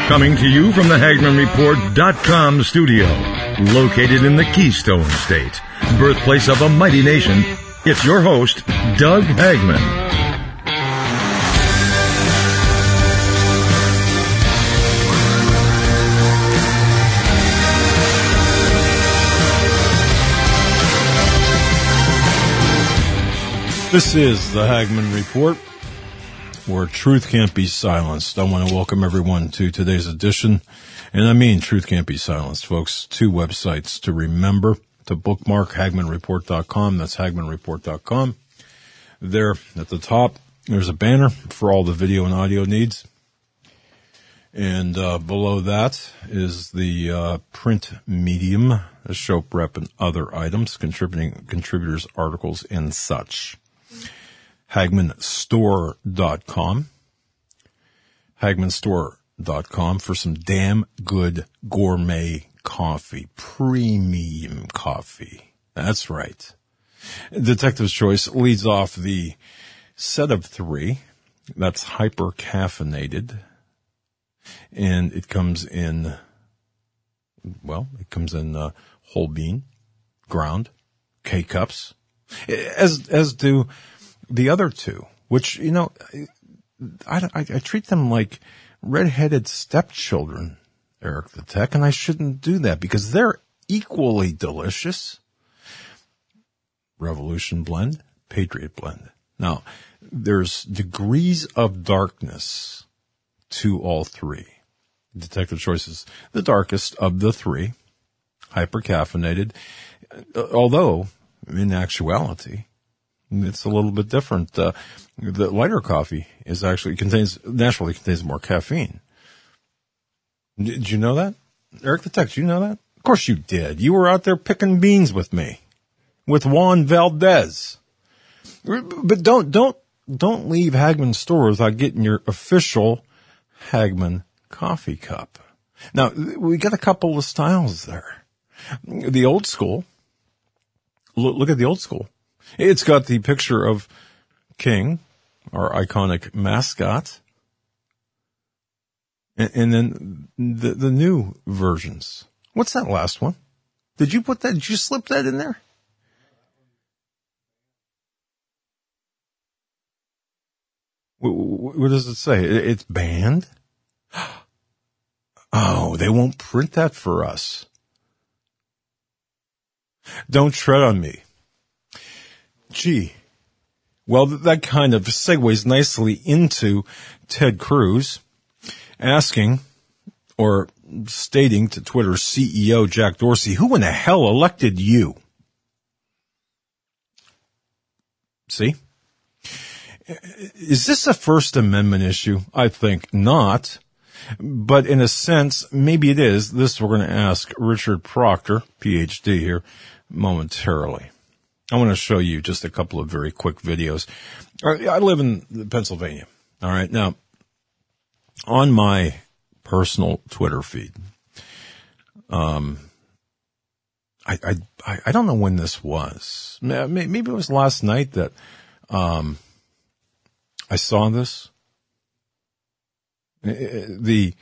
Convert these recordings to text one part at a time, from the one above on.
Coming to you from the HagmannReport.com studio, located in the Keystone State, birthplace of a mighty nation, it's your host, Doug Hagmann. This is the Hagmann Report, where truth can't be silenced. I want to welcome everyone to today's edition. And I mean truth can't be silenced, folks. 2 websites to remember, to bookmark, HagmannReport.com. That's HagmannReport.com. There at the top, there's a banner for all the video and audio needs. And below that is the print medium, the show prep and other items, contributors, articles, and such. HagmannStore.com. HagmannStore.com for some damn good gourmet coffee. Premium coffee. That's right. Detective's Choice leads off the set of 3. That's hyper-caffeinated. And it comes in, whole bean, ground, K-cups, as do the other 2, which, I treat them like red-headed stepchildren, Eric the Tech, and I shouldn't do that because they're equally delicious. Revolution Blend, Patriot Blend. Now, there's degrees of darkness to all 3. Detective Choice is the darkest of the 3, hyper-caffeinated, although, in actuality, it's a little bit different. The lighter coffee naturally contains more caffeine. Did you know that? Eric the Tech, did you know that? Of course you did. You were out there picking beans with me, with Juan Valdez. But don't leave Hagmann Store without getting your official Hagmann coffee cup. Now, we got a couple of styles there. The old school. Look at the old school. It's got the picture of King, our iconic mascot, and then the new versions. What's that last one? Did you slip that in there? What does it say? It's banned? Oh, they won't print that for us. Don't tread on me. Gee, well, that kind of segues nicely into Ted Cruz asking or stating to Twitter's CEO, Jack Dorsey, who in the hell elected you? See? Is this a First Amendment issue? I think not. But in a sense, maybe it is. This we're going to ask Richard Proctor, PhD here, momentarily. I want to show you just a couple of very quick videos. I live in Pennsylvania. All right. Now, on my personal Twitter feed, I don't know when this was. Maybe it was last night that I saw this. There's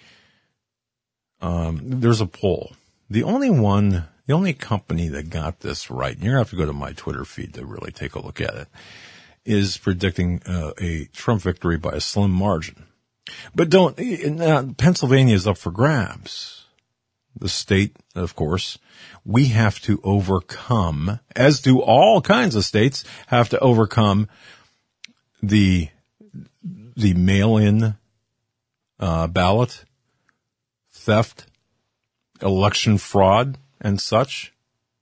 a poll. The only company that got this right, and you're going to have to go to my Twitter feed to really take a look at it, is predicting a Trump victory by a slim margin. But Pennsylvania is up for grabs. The state, of course, we have to overcome, as do all kinds of states, have to overcome the mail-in ballot theft, election fraud, and such.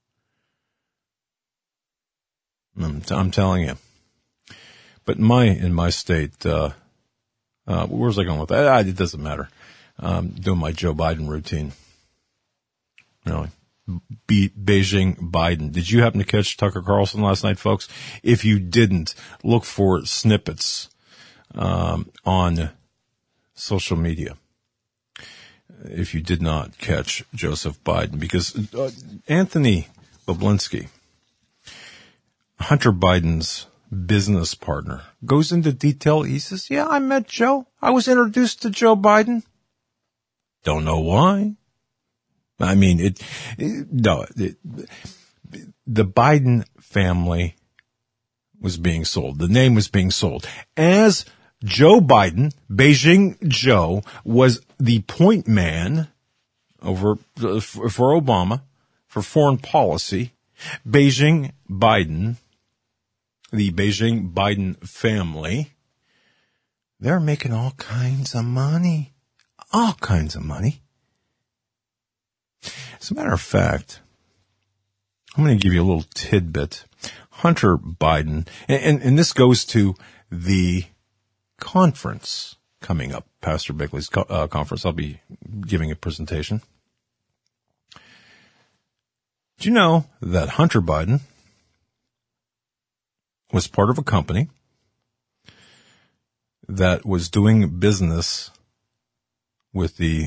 I'm telling you. But in my state, where's I going with that? It doesn't matter. Doing my Joe Biden routine. Really. Beijing Biden. Did you happen to catch Tucker Carlson last night, folks? If you didn't, look for snippets on social media. If you did not catch Joseph Biden, because Anthony Boblinski, Hunter Biden's business partner, goes into detail. He says, yeah, I met Joe. I was introduced to Joe Biden. Don't know why. I mean, the Biden family was being sold. The name was being sold. As Joe Biden, Beijing Joe, was the point man for Obama, for foreign policy. Beijing Biden, the Beijing Biden family, they're making all kinds of money. All kinds of money. As a matter of fact, I'm going to give you a little tidbit. Hunter Biden, and this goes to the conference coming up, Pastor Bigley's conference. I'll be giving a presentation. Do you know that Hunter Biden was part of a company that was doing business with the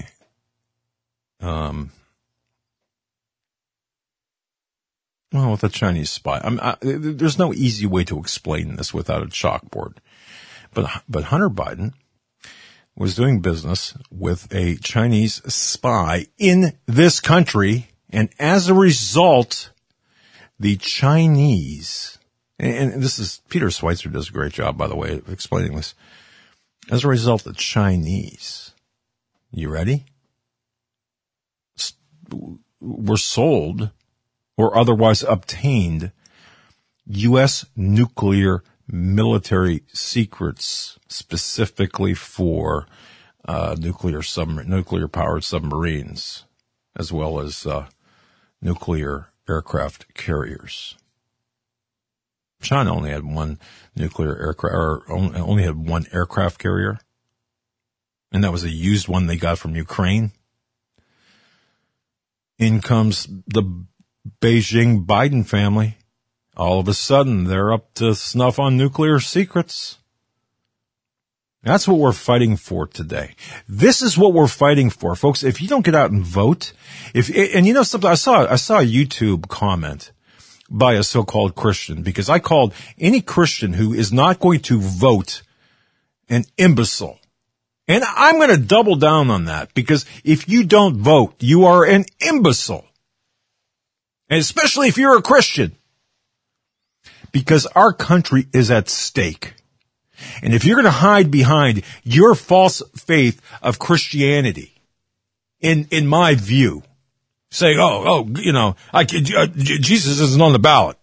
with a Chinese spy? There's no easy way to explain this without a chalkboard. But Hunter Biden was doing business with a Chinese spy in this country, and as a result, the Chinese, and this is, Peter Schweitzer does a great job, by the way, of explaining this. As a result, the Chinese, you ready? Were sold or otherwise obtained U.S. nuclear military secrets, specifically for nuclear-powered submarines, as well as nuclear aircraft carriers. China only had one nuclear aircraft, or only had one aircraft carrier, and that was a used one they got from Ukraine. In comes the Beijing Biden family. All of a sudden, they're up to snuff on nuclear secrets. That's what we're fighting for today. This is what we're fighting for, folks. If you don't get out and vote, and you know something, I saw a YouTube comment by a so-called Christian, because I called any Christian who is not going to vote an imbecile. And I'm going to double down on that, because if you don't vote, you are an imbecile. And especially if you're a Christian. Because our country is at stake. And if you're going to hide behind your false faith of Christianity, in my view, saying, Jesus isn't on the ballot,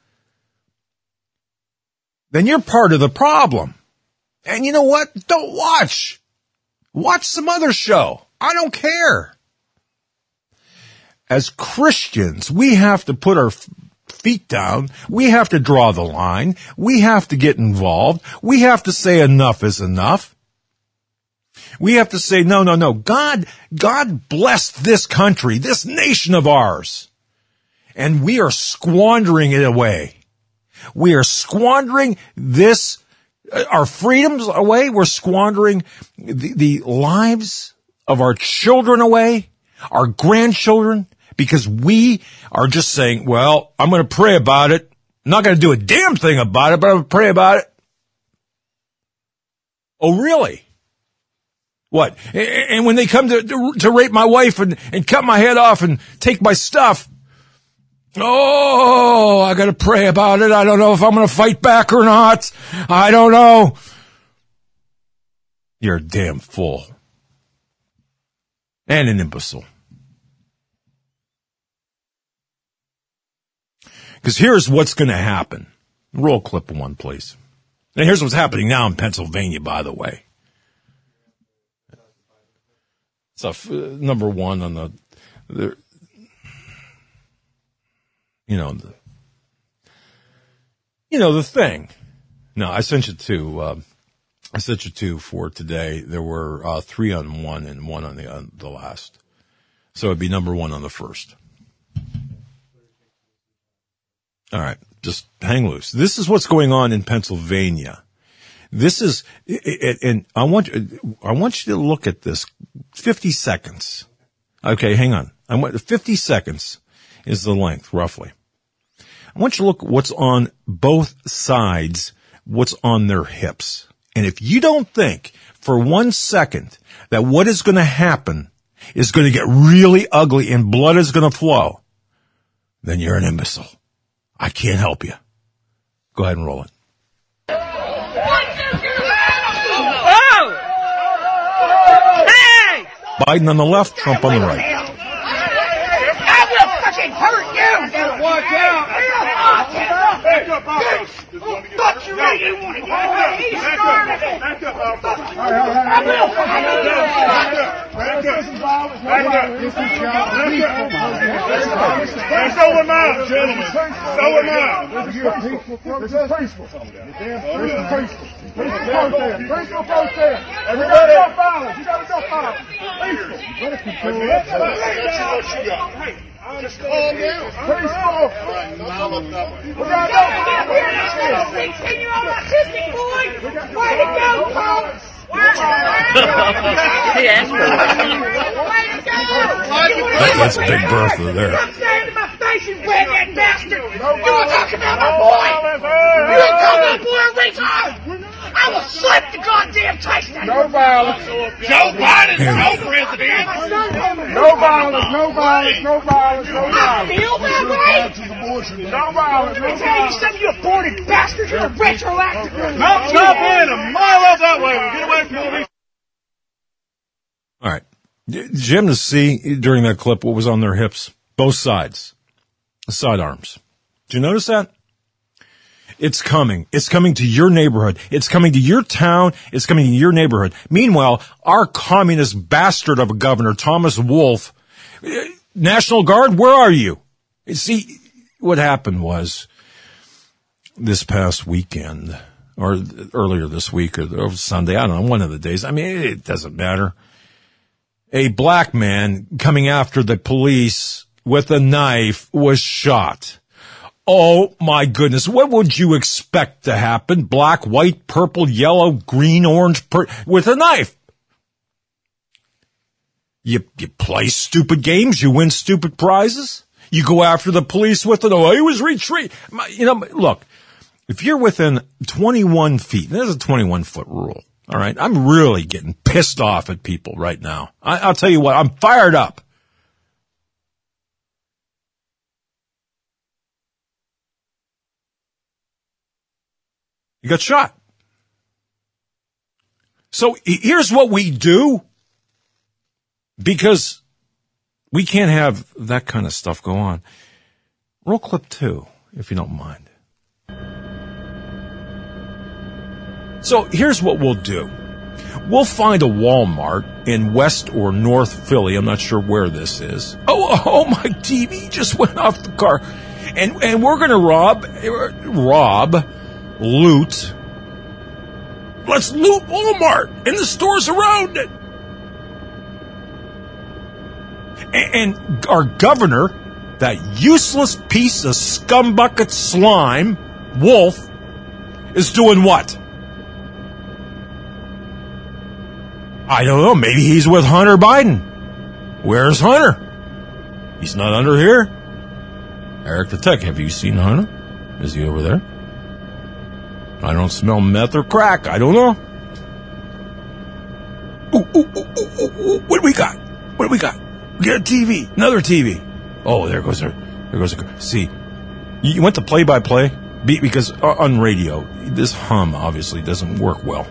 then you're part of the problem. And you know what? Don't watch. Watch some other show. I don't care. As Christians, we have to put our feet down. We have to draw the line. We have to get involved. We have to say enough is enough. We have to say, no. God blessed this country, this nation of ours. And we are squandering it away. We are squandering our freedoms away. We're squandering the lives of our children away, our grandchildren, because we are just saying, well, I'm going to pray about it. I'm not going to do a damn thing about it, but I'm going to pray about it. Oh, really? What? And when they come to rape my wife and cut my head off and take my stuff, oh, I got to pray about it. I don't know if I'm going to fight back or not. I don't know. You're a damn fool. And an imbecile. Because here's what's going to happen. Roll clip one, please. And here's what's happening now in Pennsylvania, by the way. It's number one on the thing. No, I sent you two for today. There were 3 on one and 1 on the last. So it'd be number 1 on the first. All right, just hang loose. This is what's going on in Pennsylvania. This is, and I want you to look at this. 50 seconds. Okay, hang on. 50 seconds is the length, roughly. I want you to look what's on both sides, what's on their hips. And if you don't think for 1 second that what is going to happen is going to get really ugly and blood is going to flow, then you're an imbecile. I can't help you. Go ahead and roll it. Biden on the left, Trump on the right. I will fucking hurt you! Watch out! Back up, fuck you right, you want to he started it! Back up, I will fucking hurt you! Back up! So am I, gentlemen. So am I. This is peaceful. Peaceful protest. Everybody, no violence. You got no violence. Peaceful. Just calm down. Peaceful. We got no violence. 16-year-old autistic boy. Way to go, folks. That's Big Bertha there. Stop staring in my face, you redneck bastard! You want to talk about my boy? You want to call my boy a retard? I will slap the goddamn taste out of you! No violence. Joe Biden, no president. No violence, no violence, no violence, no violence. I feel that way. No violence, no violence. Let me tell you something, you aborted bastard. You're a retroactive. No, stop in a mile up that way. Get away from me. All right. Jim, to see during that clip what was on their hips, both sides, sidearms. Did you notice that? It's coming. It's coming to your neighborhood. It's coming to your town. It's coming to your neighborhood. Meanwhile, our communist bastard of a governor, Thomas Wolf, National Guard, where are you? See, what happened was this past weekend, or earlier this week, or Sunday, I don't know, one of the days. I mean, it doesn't matter. A black man coming after the police with a knife was shot. Oh my goodness. What would you expect to happen? Black, white, purple, yellow, green, orange, with a knife. You play stupid games. You win stupid prizes. You go after the police with an, he was retreat. Look, if you're within 21 feet, there's a 21-foot rule. All right. I'm really getting pissed off at people right now. I'll tell you what, I'm fired up. You got shot. So here's what we do, because we can't have that kind of stuff go on. Roll clip 2, if you don't mind. So here's what we'll do. We'll find a Walmart in West or North Philly. I'm not sure where this is. Oh, my TV just went off the car. And we're going to loot. Let's loot Walmart and the stores around it. And our governor, that useless piece of scumbucket slime, Wolf, is doing what? I don't know. Maybe he's with Hunter Biden. Where's Hunter? He's not under here. Eric the Tech, have you seen Hunter? Is he over there? I don't smell meth or crack. I don't know. Ooh. What do we got? We got a TV. Another TV. Oh, there goes her. See, you went to play-by-play because on radio, this hum obviously doesn't work well.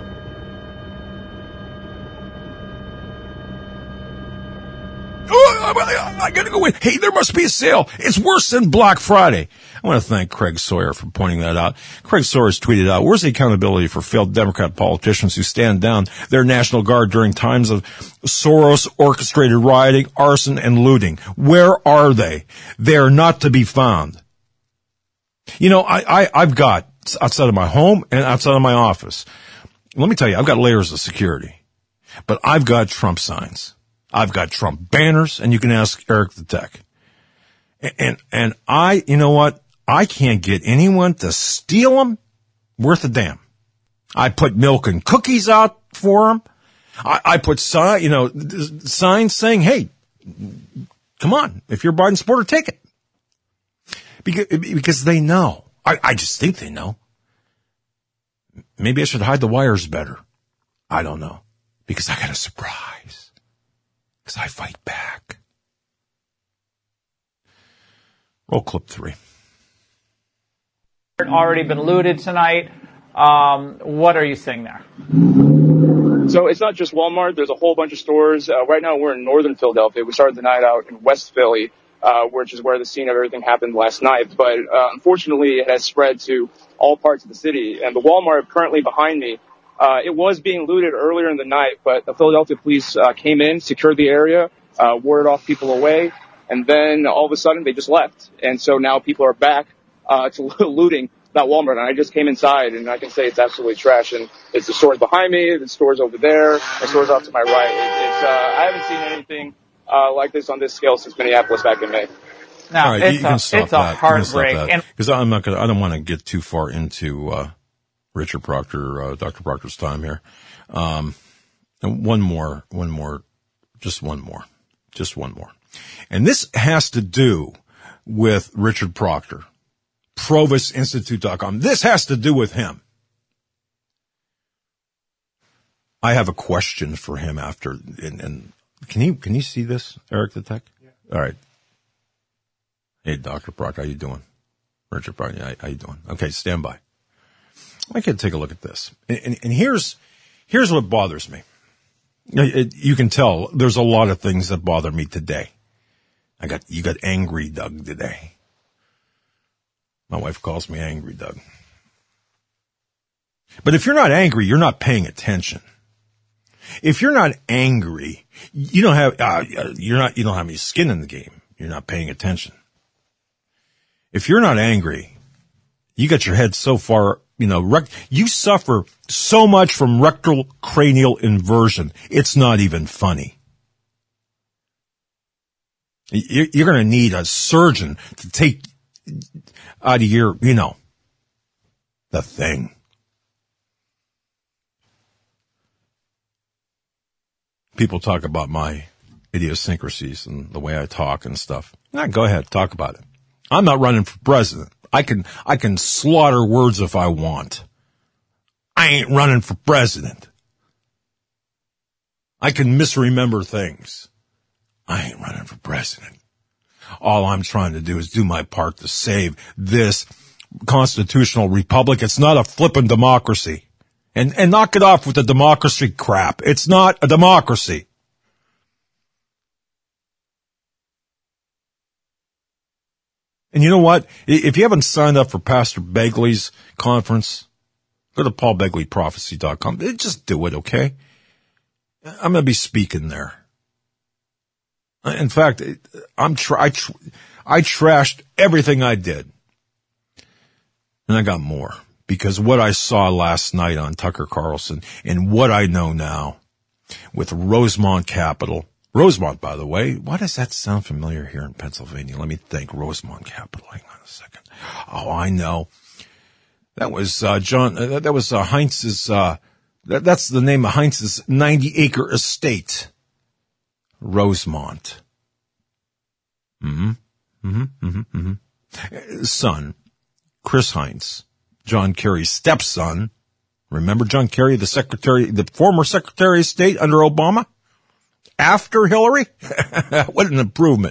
I gotta go in. Hey, there must be a sale. It's worse than Black Friday. I want to thank Craig Sawyer for pointing that out. Craig Sawyer's tweeted out, where's the accountability for failed Democrat politicians who stand down their National Guard during times of Soros-orchestrated rioting, arson, and looting? Where are they? They are not to be found. You know, I've got, outside of my home and outside of my office, let me tell you, I've got layers of security. But I've got Trump signs. I've got Trump banners, and you can ask Eric the Tech. And you know what? I can't get anyone to steal them worth a damn. I put milk and cookies out for them. I put signs saying, hey, come on, if you're a Biden supporter, take it. Because they know. I just think they know. Maybe I should hide the wires better. I don't know. Because I got a surprise. because I fight back. Roll clip 3. Already been looted tonight. What are you seeing there? So it's not just Walmart. There's a whole bunch of stores. Right now we're in northern Philadelphia. We started the night out in West Philly, which is where the scene of everything happened last night. But unfortunately, it has spread to all parts of the city. And the Walmart currently behind me, it was being looted earlier in the night, but the Philadelphia police came in, secured the area, warded off people away, and then all of a sudden they just left. And so now people are back to looting that Walmart. And I just came inside, and I can say it's absolutely trash. And it's the stores behind me, the stores over there, the stores off to my right. I haven't seen anything like this on this scale since Minneapolis back in May. Now, all right, it's a heartbreak. Because I don't want to get too far into Richard Proctor, Dr. Proctor's time here. And one more. And this has to do with Richard Proctor, ProvostInstitute.com. This has to do with him. I have a question for him after, and can you see this, Eric the Tech? Yeah. All right. Hey, Dr. Proctor, how you doing? Richard Proctor, how you doing? Okay, stand by. I can take a look at this. And here's what bothers me. You can tell there's a lot of things that bother me today. You got angry Doug today. My wife calls me angry Doug. But if you're not angry, you're not paying attention. If you're not angry, you don't have any skin in the game. You're not paying attention. If you're not angry, you got your head so far, you suffer so much from rectal cranial inversion. It's not even funny. You're going to need a surgeon to take out of your, the thing. People talk about my idiosyncrasies and the way I talk and stuff. Go ahead, talk about it. I'm not running for president. I can slaughter words if I want. I ain't running for president. I can misremember things. I ain't running for president. All I'm trying to do is do my part to save this constitutional republic. It's not a flippin' democracy. And knock it off with the democracy crap. It's not a democracy. And you know what? If you haven't signed up for Pastor Begley's conference, go to paulbegleyprophecy.com. Just do it, okay? I'm going to be speaking there. In fact, I trashed everything I did. And I got more. Because what I saw last night on Tucker Carlson and what I know now with Rosemont Capital. Rosemont, by the way, why does that sound familiar here in Pennsylvania? Let me think. Rosemont Capital. Hang on a second. Oh, I know. That was Heinz's, that's the name of Heinz's 90-acre estate. Rosemont. Son, Chris Heinz, John Kerry's stepson. Remember John Kerry, the former Secretary of State under Obama? After Hillary? What an improvement.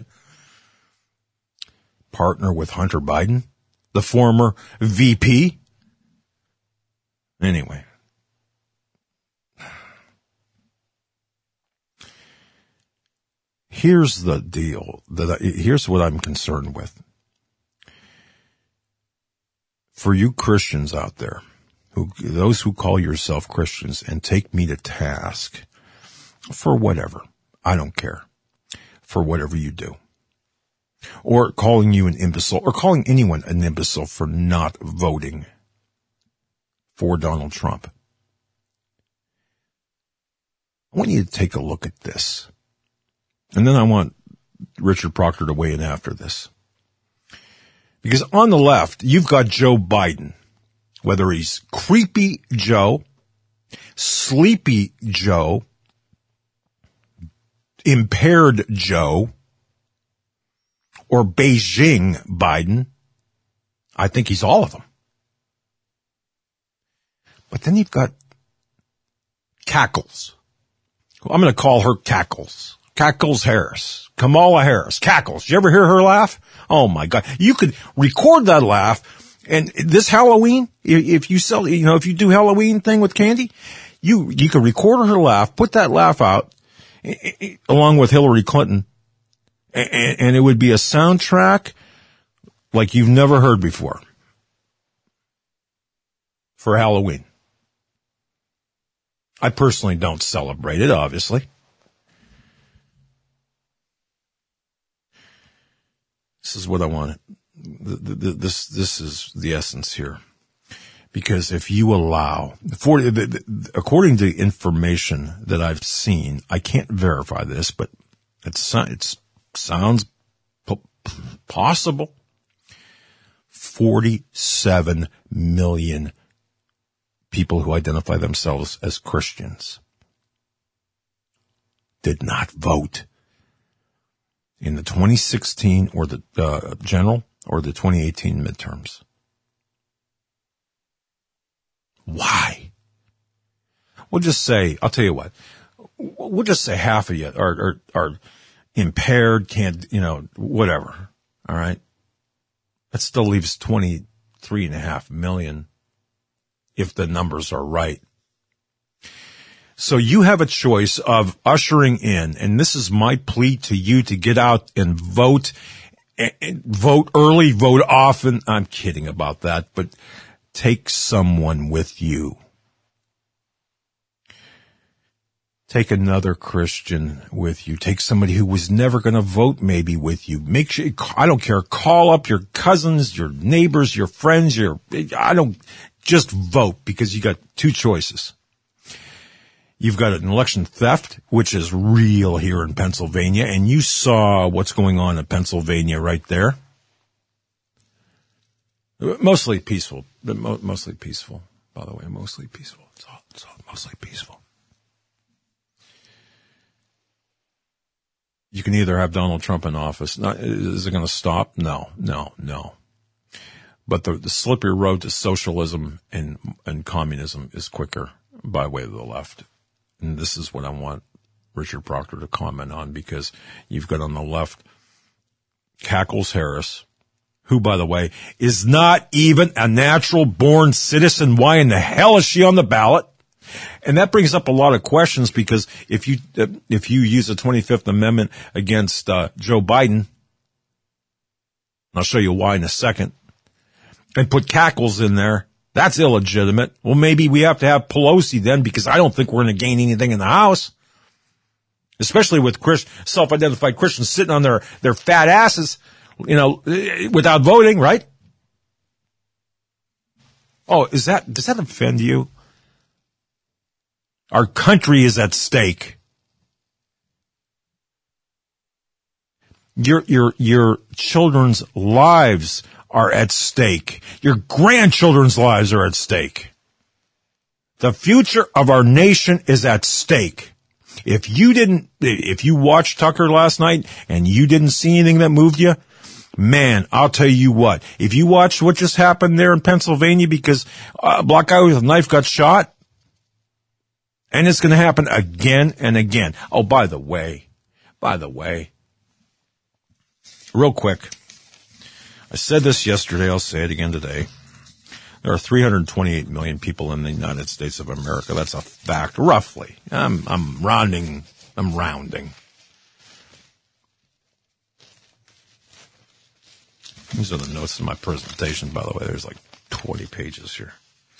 Partner with Hunter Biden, the former VP. Anyway. Here's the deal. Here's what I'm concerned with. For you Christians out there, those who call yourself Christians and take me to task for whatever, I don't care, for whatever you do, or calling you an imbecile, or calling anyone an imbecile for not voting for Donald Trump. I want you to take a look at this. And then I want Richard Proctor to weigh in after this. Because on the left, you've got Joe Biden, whether he's creepy Joe, sleepy Joe, impaired Joe, or Beijing Biden. I think he's all of them. But then you've got Cackles. I'm going to call her Cackles. Cackles Harris. Kamala Harris. Cackles. Did you ever hear her laugh? Oh my God. You could record that laugh. And this Halloween, if you sell, if you do Halloween thing with candy, you could record her laugh, put that laugh out along with Hillary Clinton, and it would be a soundtrack like you've never heard before for Halloween. I personally don't celebrate it, obviously. This is what I wanted. This is the essence here. Because if you allow, according to information that I've seen, I can't verify this, but it sounds possible. 47 million people who identify themselves as Christians did not vote in the 2016 or the general or the 2018 midterms. Why? We'll just say, I'll tell you what, we'll just say half of you are impaired, can't, whatever. All right. That still leaves 23.5 million if the numbers are right. So you have a choice of ushering in, and this is my plea to you to get out and vote early, vote often. I'm kidding about that, but take someone with you. Take another Christian with you. Take somebody who was never going to vote maybe with you. Make sure, I don't care, call up your cousins, your neighbors, your friends, just vote, because you got two choices. You've got an election theft, which is real here in Pennsylvania, and you saw what's going on in Pennsylvania right there. Mostly peaceful, by the way, mostly peaceful. It's all mostly peaceful. You can either have Donald Trump in office. Is it going to stop? No. But the slippery road to socialism and communism is quicker by way of the left. And this is what I want Richard Proctor to comment on, because you've got on the left Cackles Harris, who, by the way, is not even a natural born citizen. Why in the hell is she on the ballot? And that brings up a lot of questions, because if you use the 25th Amendment against Joe Biden, and I'll show you why in a second, and put Cackles in there, that's illegitimate. Well, maybe we have to have Pelosi then, because I don't think we're going to gain anything in the House, especially with self-identified Christians sitting on their fat asses, without voting, right? Oh, does that offend you? Our country is at stake. Your children's lives are at stake. Your grandchildren's lives are at stake. The future of our nation is at stake. If you watched Tucker last night and you didn't see anything that moved you, man, I'll tell you what, if you watched what just happened there in Pennsylvania because a black guy with a knife got shot, and it's going to happen again and again. Oh, by the way, real quick, I said this yesterday, I'll say it again today. There are 328 million people in the United States of America. That's a fact, roughly. I'm rounding. These are the notes in my presentation, by the way. There's like 20 pages here.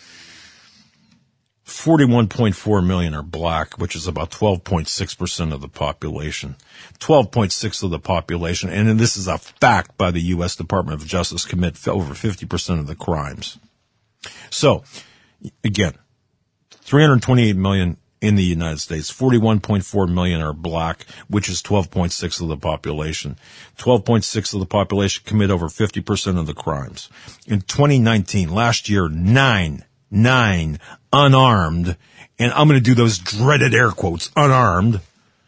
41.4 million are black, which is about 12.6% of the population. 12.6% of the population, and this is a fact by the U.S. Department of Justice, commit over 50% of the crimes. So, again, 328 million in the United States. 41.4 million are black, which is 12.6% of the population. 12.6% of the population commit over 50% of the crimes. In 2019, last year, nine unarmed, and I'm going to do those dreaded air quotes, unarmed,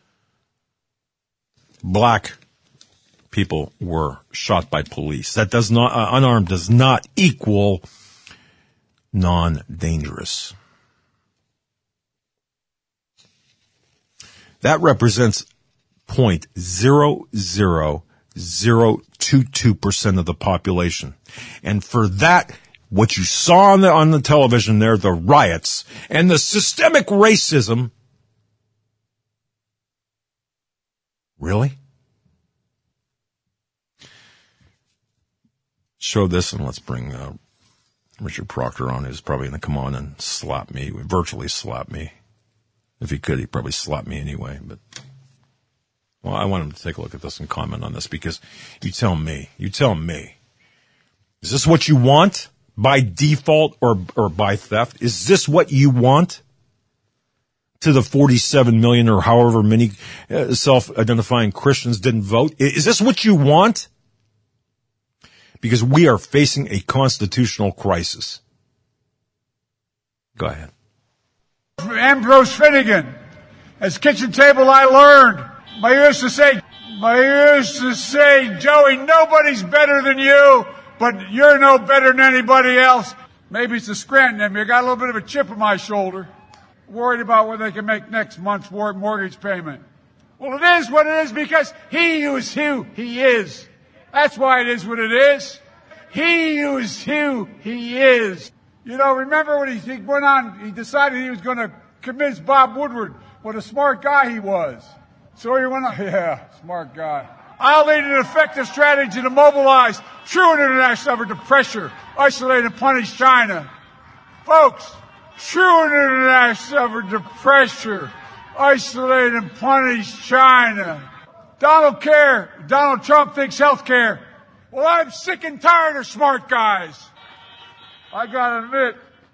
black people were shot by police. That does not, unarmed does not equal non-dangerous. That represents 0.00022% of the population. And for that, what you saw on the television there, the riots and the systemic racism, really? Show this and let's bring Richard Proctor on, who's probably going to come on and slap me, virtually slap me. If he could, he'd probably slap me anyway. But, well, I want him to take a look at this and comment on this, because you tell me, is this what you want by default or by theft? Is this what you want to the 47 million or however many self-identifying Christians didn't vote? Is this what you want? Because we are facing a constitutional crisis. Go ahead. Ambrose Finnegan. As kitchen table I learned. I used to say, Joey, nobody's better than you, but you're no better than anybody else. Maybe it's the Scranton in me. I got a little bit of a chip on my shoulder. Worried about whether they can make next month's mortgage payment. Well, it is what it is because he is who he is. That's why it is what it is. He is who he is. You know, remember when he went on, he decided he was going to convince Bob Woodward what a smart guy he was. So he went on, yeah, smart guy. I'll lead an effective strategy to mobilize true international effort to pressure, isolate, and punish China. Folks, true international effort to pressure, isolate, and punish China. Donald Trump thinks health care. Well, I'm sick and tired of smart guys. I gotta admit,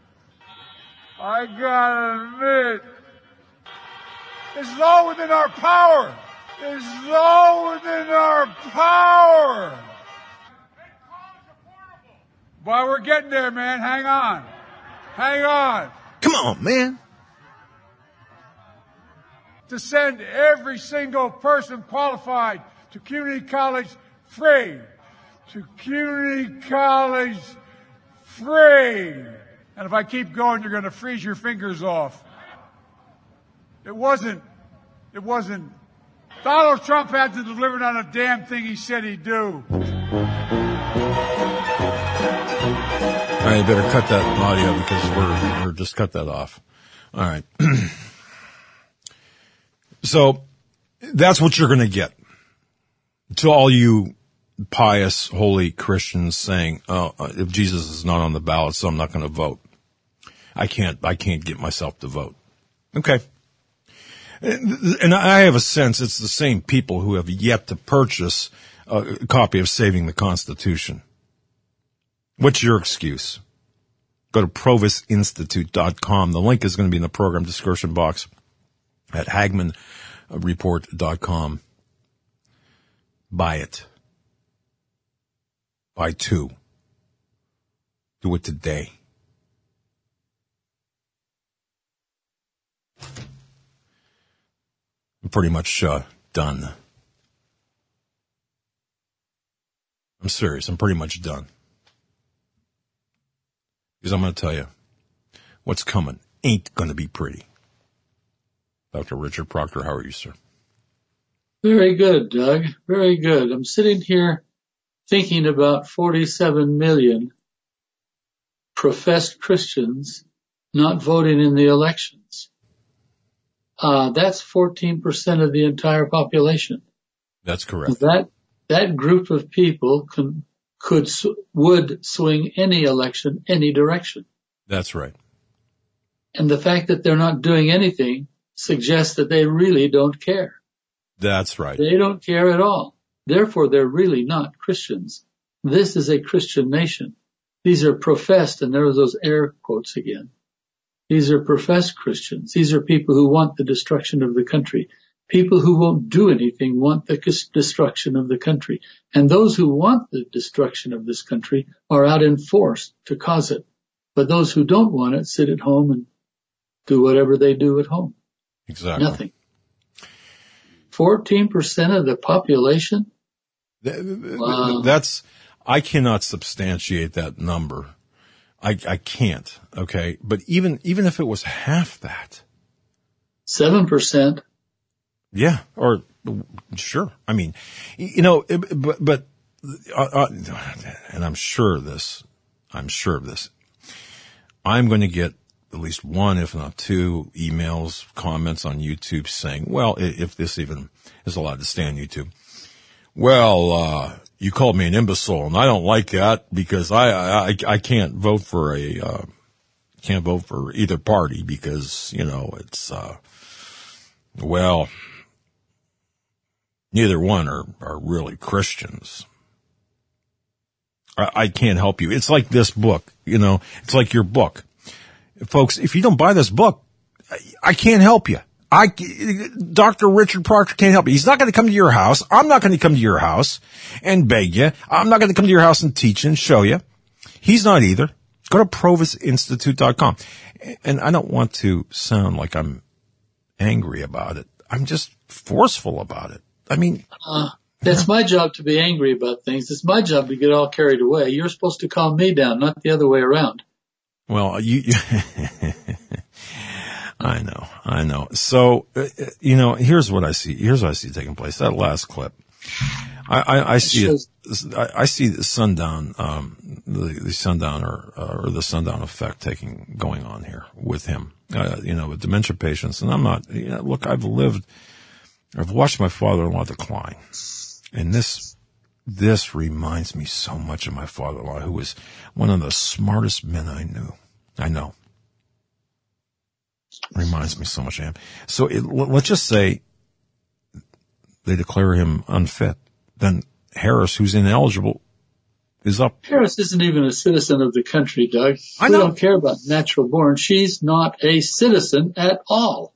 this is all within our power. But we're getting there, man. Hang on. Come on, man. To send every single person qualified to community college free. And if I keep going, you're going to freeze your fingers off. It wasn't. Donald Trump had to deliver on a damn thing he said he'd do. All right, you better cut that audio because we're just cut that off. All right. So that's what you're going to get. To all you pious, holy Christians saying, if Jesus is not on the ballot, so I'm not going to vote. I can't get myself to vote. Okay. And I have a sense it's the same people who have yet to purchase a copy of Saving the Constitution. What's your excuse? Go to provisinstitute.com. The link is going to be in the program description box at HagmannReport.com. Buy it. Buy 2. Do it today. I'm pretty much done. I'm serious. I'm pretty much done. Because I'm going to tell you, what's coming ain't going to be pretty. Dr. Richard Proctor, how are you, sir? Very good, Doug. Very good. I'm sitting here thinking about 47 million professed Christians not voting in the elections. That's 14% of the entire population. That's correct. That group of people would swing any election, any direction. That's right. And the fact that they're not doing anything suggests that they really don't care. That's right. They don't care at all. Therefore, they're really not Christians. This is a Christian nation. These are professed, and there are those air quotes again. These are professed Christians. These are people who want the destruction of the country. People who won't do anything want the destruction of the country. And those who want the destruction of this country are out in force to cause it. But those who don't want it sit at home and do whatever they do at home. Exactly. Nothing. 14% of the population? That's, I cannot substantiate that number. I can't, okay? But even if it was half that. 7%. Yeah, or sure. I mean, you know, but and I'm sure of this. I'm going to get at least one, if not two, emails, comments on YouTube saying, well, if this even is allowed to stay on YouTube, well, you called me an imbecile, and I don't like that because I can't vote for either party because, you know, it's, well, neither one are really Christians. I can't help you. It's like this book, you know, it's like your book. Folks, if you don't buy this book, I can't help you. Dr. Richard Proctor can't help you. He's not going to come to your house. I'm not going to come to your house and beg you. I'm not going to come to your house and teach and show you. He's not either. Go to provisinstitute.com. And I don't want to sound like I'm angry about it. I'm just forceful about it. I mean, it's my job to be angry about things. It's my job to get all carried away. You're supposed to calm me down, not the other way around. Well, I know. So, you know, here's what I see taking place. That last clip. I see it. I see the sundown, the sundown or the sundown effect going on here with him. You know, with dementia patients. And I'm not, you know, look, I've watched my father-in-law decline. And this reminds me so much of my father-in-law, who was one of the smartest men I know. Reminds me so much of him. So let's just say they declare him unfit. Then Harris, who's ineligible, is up. Harris isn't even a citizen of the country, Doug. I know. We don't care about natural born. She's not a citizen at all.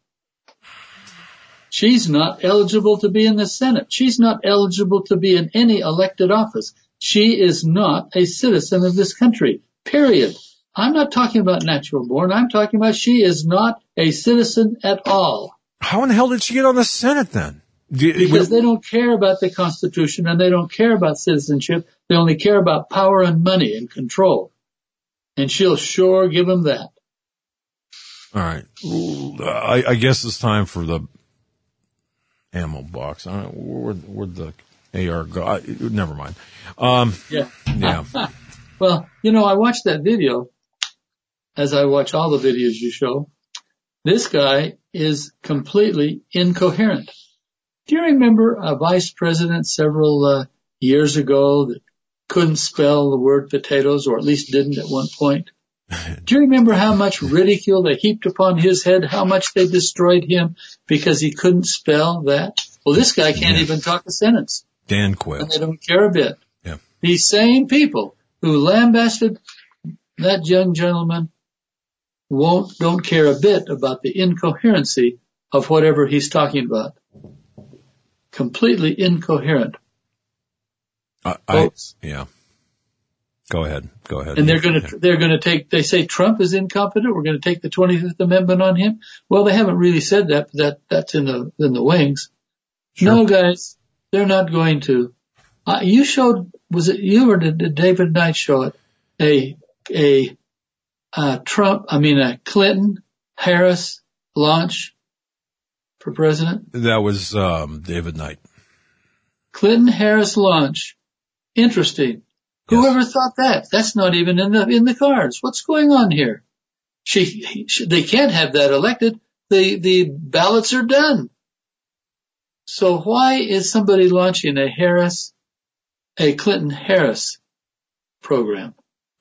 She's not eligible to be in the Senate. She's not eligible to be in any elected office. She is not a citizen of this country, period. I'm not talking about natural born. I'm talking about she is not a citizen at all. How in the hell did she get on the Senate then? Because they don't care about the Constitution and they don't care about citizenship. They only care about power and money and control. And she'll sure give them that. All right. I guess it's time for the ammo box. Where'd the AR go? Never mind. Yeah. Well, you know, I watched that video, as I watch all the videos you show. This guy is completely incoherent. Do you remember a vice president several years ago that couldn't spell the word potatoes, or at least didn't at one point? Do you remember how much ridicule they heaped upon his head, how much they destroyed him because he couldn't spell that? Well, this guy can't even talk a sentence. Dan Quayle. And they don't care a bit. Yeah. These same people who lambasted that young gentleman don't care a bit about the incoherency of whatever he's talking about. Completely incoherent. Yeah. Go ahead. And they're going to take, they say Trump is incompetent. We're going to take the 25th Amendment on him. Well, they haven't really said that, but that's in the wings. Sure. No, guys, they're not going to. You showed, was it you or did David Knight show it? A Clinton Harris launch for president? That was, David Knight. Clinton Harris launch. Interesting. Yes. Whoever thought that? That's not even in the cards. What's going on here? They can't have that elected. The ballots are done. So why is somebody launching a Clinton Harris program?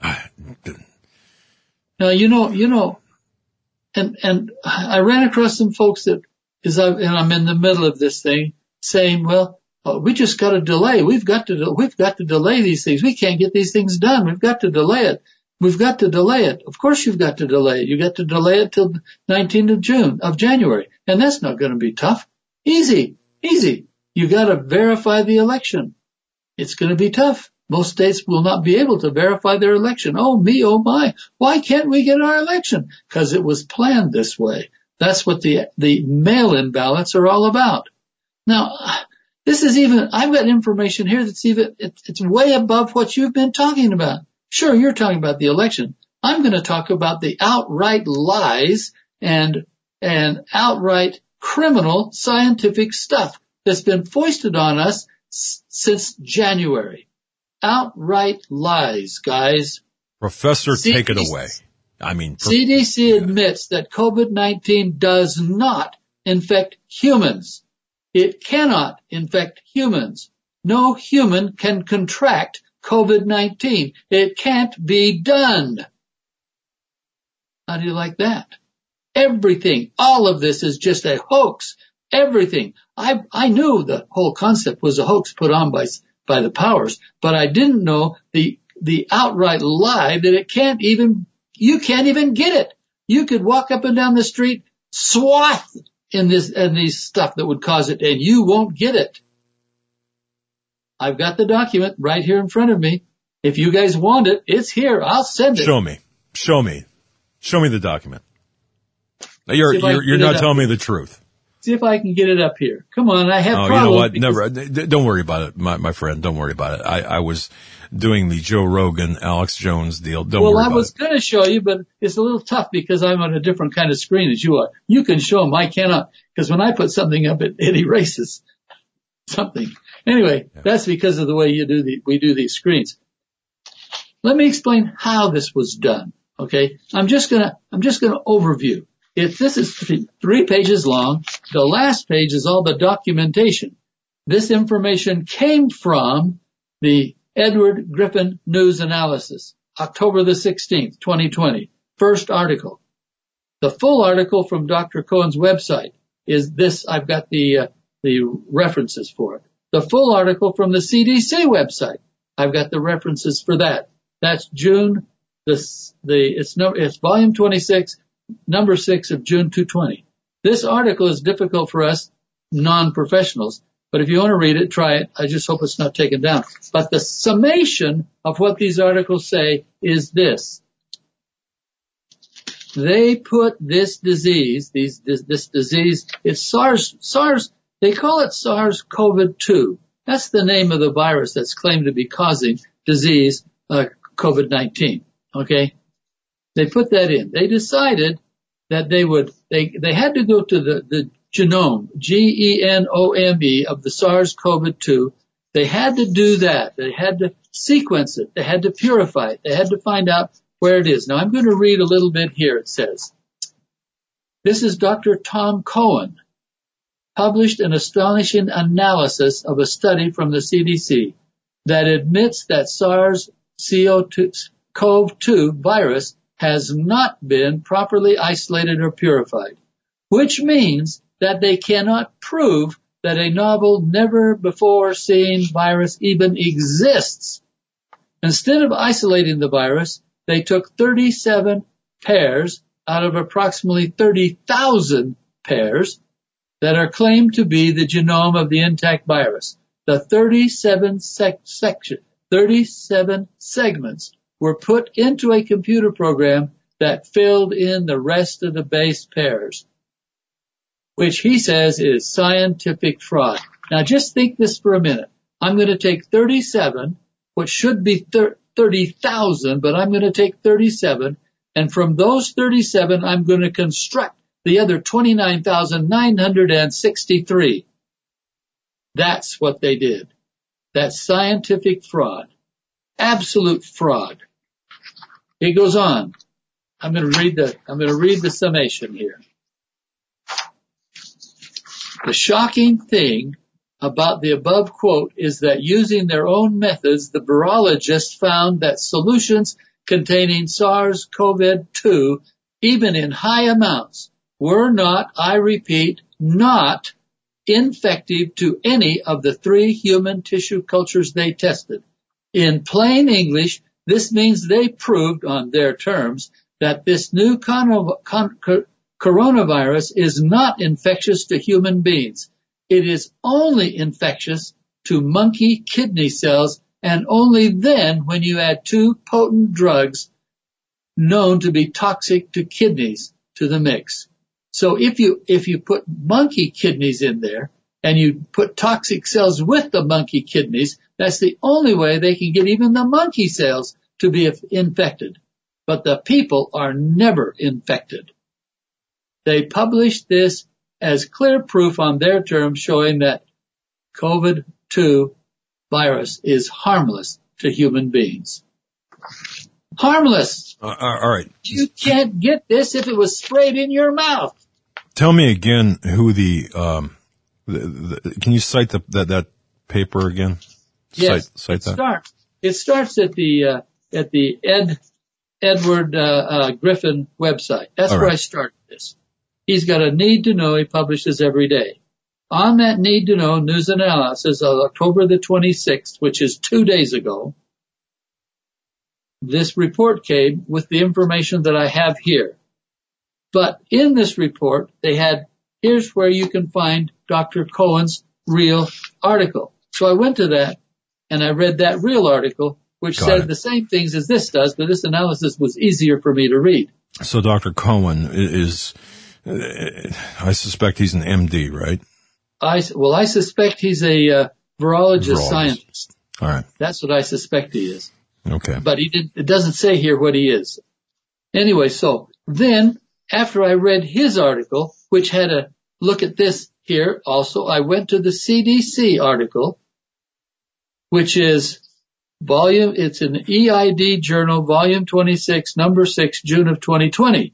Now, you know, and I ran across some folks and I'm in the middle of this thing saying, well, we just got to delay. We've got to delay these things. We can't get these things done. We've got to delay it. Of course you've got to delay it. You got to delay it till 19th of January. And that's not going to be tough. Easy. You got to verify the election. It's going to be tough. Most states will not be able to verify their election. Oh me, oh my. Why can't we get our election? Because it was planned this way. That's what the mail-in ballots are all about. Now, I've got information here it's way above what you've been talking about. Sure, you're talking about the election. I'm going to talk about the outright lies and outright criminal scientific stuff that's been foisted on us since January. Outright lies, guys. Professor, take it away. CDC admits that COVID-19 does not infect humans. It cannot infect humans. No human can contract COVID-19. It can't be done. How do you like that? Everything, all of this is just a hoax. Everything. I knew the whole concept was a hoax put on by the powers, but I didn't know the outright lie that you can't even get it. You could walk up and down the street, swath in these stuff that would cause it, and you won't get it. I've got the document right here in front of me. If you guys want it, it's here. I'll send it. Show me the document. You're not telling me the truth. See if I can get it up here. Come on, I have problems. You know what? Never. Don't worry about it, my friend. Don't worry about it. I was doing the Joe Rogan, Alex Jones deal. Don't worry about it. Well, I was going to show you, but it's a little tough because I'm on a different kind of screen as you are. You can show them. I cannot. Because when I put something up, it erases something. Anyway, That's because of the way we do these screens. Let me explain how this was done. Okay. I'm just going to overview. This is 3 pages long. The last page is all the documentation. This information came from the Edward Griffin News Analysis, October the 16th, 2020. First article. The full article from Dr. Cohen's website is this. I've got the references for it. The full article from the CDC website. I've got the references for that. That's June. It's volume 26. Number 6 of June 2020. This article is difficult for us non-professionals, but if you want to read it, try it. I just hope it's not taken down. But the summation of what these articles say is this. They put this disease, it's SARS, they call it SARS-CoV-2. That's the name of the virus that's claimed to be causing disease, COVID-19. Okay? They put that in. They decided that they had to go to the genome, Genome of the SARS-CoV-2. They had to do that. They had to sequence it. They had to purify it. They had to find out where it is. Now I'm going to read a little bit here. It says, this is Dr. Tom Cohen, published an astonishing analysis of a study from the CDC that admits that SARS-CoV-2 virus has not been properly isolated or purified, which means that they cannot prove that a novel, never before seen virus even exists. Instead of isolating the virus, they took 37 pairs out of approximately 30,000 pairs that are claimed to be the genome of the intact virus. The 37 segments were put into a computer program that filled in the rest of the base pairs, which he says is scientific fraud. Now just think this for a minute. I'm going to take 37, which should be 30,000, but I'm going to take 37, and from those 37, I'm going to construct the other 29,963. That's what they did. That's scientific fraud. Absolute fraud. It goes on. I'm going to read the summation here. The shocking thing about the above quote is that using their own methods, the virologists found that solutions containing SARS-CoV-2, even in high amounts, were not, I repeat, not infective to any of the 3 human tissue cultures they tested. In plain English, this means they proved on their terms that this new coronavirus is not infectious to human beings. It is only infectious to monkey kidney cells, and only then when you add 2 potent drugs known to be toxic to kidneys to the mix. So if you put monkey kidneys in there and you put toxic cells with the monkey kidneys, that's the only way they can get even the monkey cells to be infected. But the people are never infected. They published this as clear proof on their terms showing that COVID-2 virus is harmless to human beings. Harmless. All right. You can't get this if it was sprayed in your mouth. Tell me again who can you cite that paper again? Yes. Cite that. It starts at the Edward Griffin website. That's where I started this. He's got a need to know he publishes every day. On that need to know news analysis of October the 26th, which is 2 days ago, this report came with the information that I have here. But in this report, here's where you can find Dr. Cohen's real article. So I went to that and I read that real article, which said the same things as this does, but this analysis was easier for me to read. So Dr. Cohen is, I suspect he's an MD, right? I suspect he's a virologist scientist. All right. That's what I suspect he is. Okay. But it doesn't say here what he is. Anyway, so then after I read his article, which had a look at this here also, I went to the CDC article, which is it's an EID journal, volume 26, number 6, June of 2020.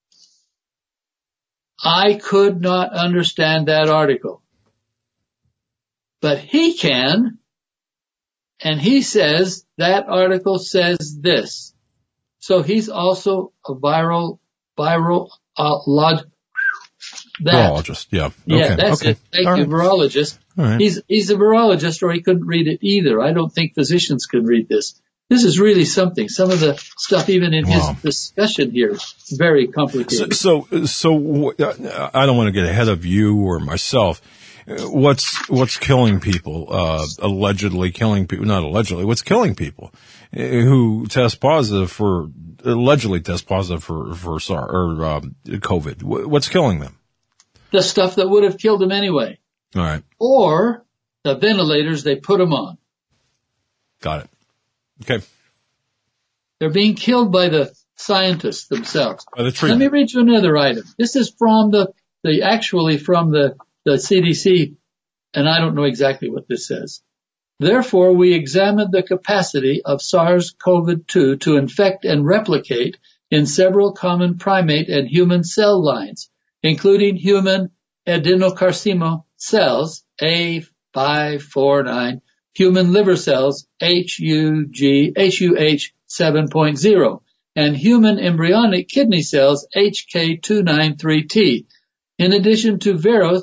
I could not understand that article. But he can, and he says that article says this. So he's also a virologist. Yeah. Yeah, that's it. Thank you, virologist. All right. He's a virologist, or he couldn't read it either. I don't think physicians could read this. This is really something. Some of the stuff, even in his discussion here, is very complicated. So I don't want to get ahead of you or myself. What's killing people? Allegedly killing people? Not allegedly. What's killing people who allegedly test positive for SARS or COVID? What's killing them? The stuff that would have killed them anyway. All right. Or the ventilators they put them on. Got it. Okay. They're being killed by the scientists themselves. By the treatment. Let me read you another item. This is from the CDC, and I don't know exactly what this says. Therefore, we examined the capacity of SARS-CoV-2 to infect and replicate in several common primate and human cell lines, including human adenocarcinoma cells, A549, human liver cells, HUH 7.0, and human embryonic kidney cells, HK293T, in addition to Vero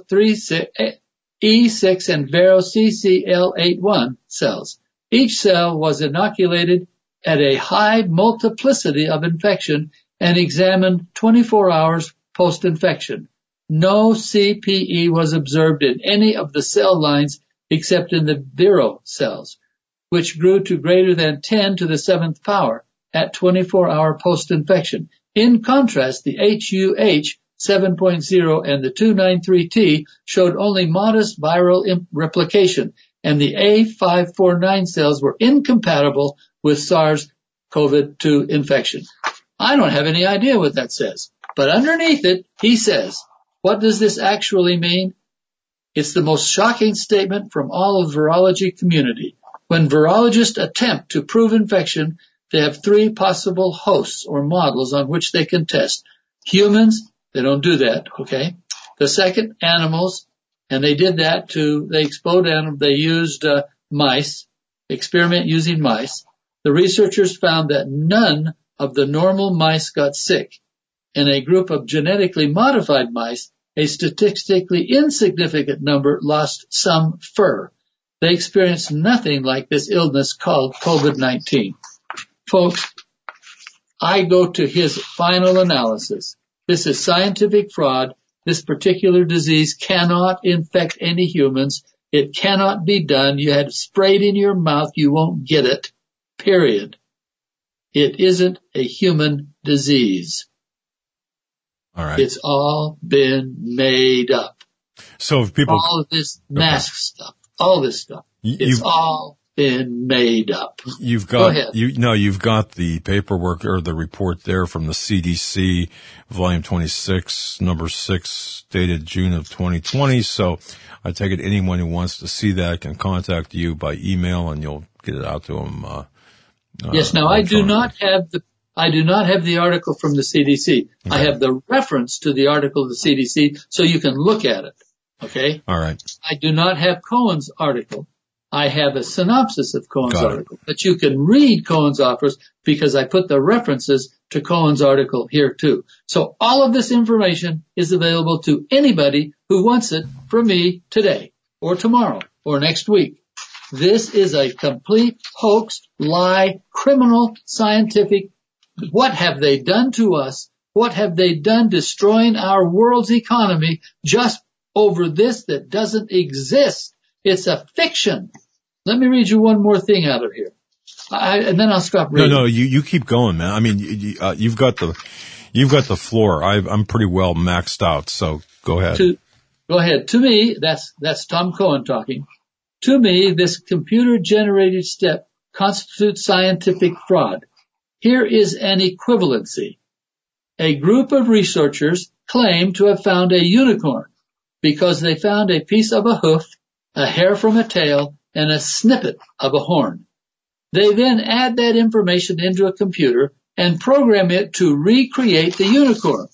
E6 and Vero CCL81 cells. Each cell was inoculated at a high multiplicity of infection and examined 24 hours post-infection. No CPE was observed in any of the cell lines except in the Vero cells, which grew to greater than 10 to the 7th power at 24-hour post-infection. In contrast, the HUH 7.0 and the 293T showed only modest viral replication, and the A549 cells were incompatible with SARS-CoV-2 infection. I don't have any idea what that says, but underneath it, he says, what does this actually mean? It's the most shocking statement from all of the virology community. When virologists attempt to prove infection, they have 3 possible hosts or models on which they can test. Humans, they don't do that, okay? The second, animals, and they did that they exposed animals, they used mice, experiment using mice. The researchers found that none of the normal mice got sick. In a group of genetically modified mice, a statistically insignificant number lost some fur. They experienced nothing like this illness called COVID-19. Folks, I go to his final analysis. This is scientific fraud. This particular disease cannot infect any humans. It cannot be done. You had it sprayed in your mouth. You won't get it. Period. It isn't a human disease. All right. It's all been made up. So if people, all of this mask stuff, all this stuff, it's all been made up. You've Go got, ahead. you've got the paperwork or the report there from the CDC, volume 26, number 6, dated June of 2020. So I take it anyone who wants to see that can contact you by email and you'll get it out to them. Yes. Now I do not have the article from the CDC. Okay. I have the reference to the article of the CDC so you can look at it. Okay. All right. I do not have Cohen's article. I have a synopsis of Cohen's Got it. article, but you can read Cohen's offers because I put the references to Cohen's article here too. So all of this information is available to anybody who wants it from me today or tomorrow or next week. This is a complete hoax, lie, criminal, scientific. What have they done to us? What have they done destroying our world's economy just over this that doesn't exist? It's a fiction. Let me read you one more thing out of here. And then I'll stop reading. No, you keep going, man. I mean, you've got the floor. I'm pretty well maxed out, so go ahead. Go ahead. To me, that's Tom Cohen talking. To me, this computer-generated step constitutes scientific fraud. Here is an equivalency. A group of researchers claim to have found a unicorn because they found a piece of a hoof, a hair from a tail, and a snippet of a horn. They then add that information into a computer and program it to recreate the unicorn.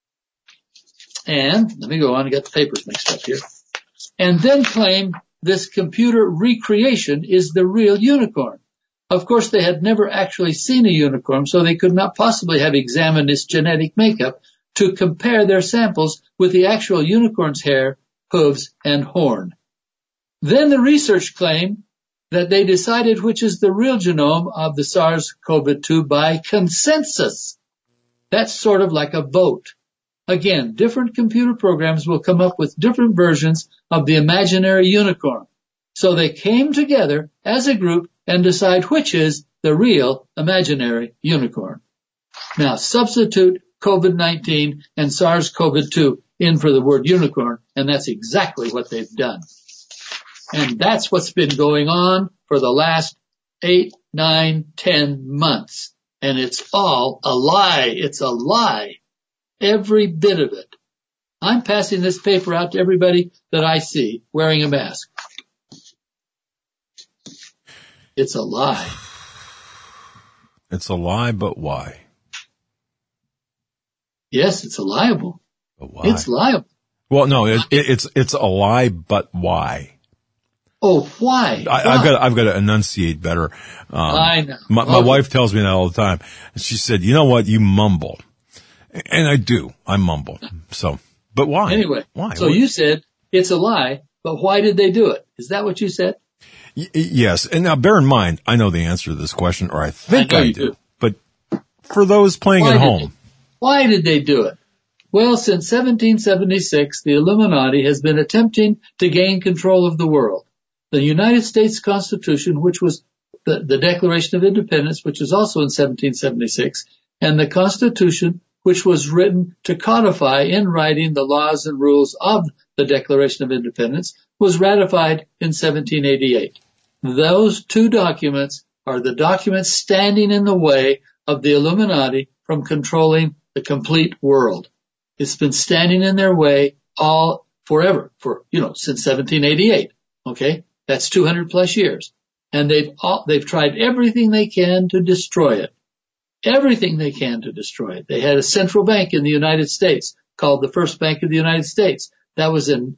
And, let me go on, I got the papers mixed up here. And then claim this computer recreation is the real unicorn. Of course, they had never actually seen a unicorn, so they could not possibly have examined its genetic makeup to compare their samples with the actual unicorn's hair, hooves, and horn. Then the research claimed that they decided which is the real genome of the SARS-CoV-2 by consensus. That's sort of like a vote. Again, different computer programs will come up with different versions of the imaginary unicorn. So they came together as a group and decide which is the real imaginary unicorn. Now substitute COVID-19 and SARS-CoV-2 in for the word unicorn, and that's exactly what they've done. And that's what's been going on for the last 8, 9, 10 months. And it's all a lie. It's a lie. Every bit of it. I'm passing this paper out to everybody that I see wearing a mask. It's a lie. It's a lie, but why? Yes, it's a liable. But why? It's liable. Well, no, it's a lie, but why? Oh, why? I've got to enunciate better. I know. My wife tells me that all the time. She said, you know what? You mumble. And I do. I mumble. So, but why? Anyway. Why? So you said it's a lie, but why did they do it? Is that what you said? Yes. And now bear in mind, I know the answer to this question, or I think I do. But for those playing at home. Why did they do it? Well, since 1776, the Illuminati has been attempting to gain control of the world. The United States Constitution, which was the Declaration of Independence, which was also in 1776, and the Constitution, which was written to codify in writing the laws and rules of the Declaration of Independence, was ratified in 1788. Those two documents are the documents standing in the way of the Illuminati from controlling the complete world. It's been standing in their way all forever, since 1788. Okay? That's 200 plus years. And they've tried everything they can to destroy it. Everything they can to destroy it. They had a central bank in the United States called the First Bank of the United States. That was in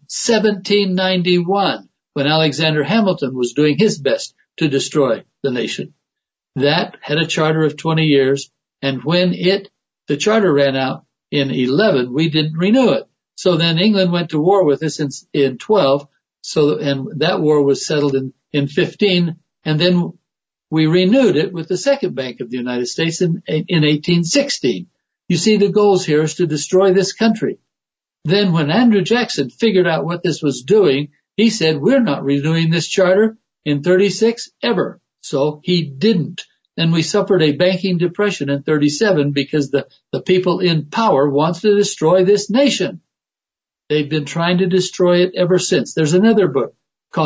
1791 when Alexander Hamilton was doing his best to destroy the nation. That had a charter of 20 years, and when the charter ran out in 11, we didn't renew it. So then England went to war with us in 12, and that war was settled in 15, and then we renewed it with the Second Bank of the United States in 1816. You see, the goals here is to destroy this country. Then when Andrew Jackson figured out what this was doing, he said, we're not renewing this charter in 36 ever. So he didn't. And we suffered a banking depression in 37 because the people in power wants to destroy this nation. They've been trying to destroy it ever since. There's another book called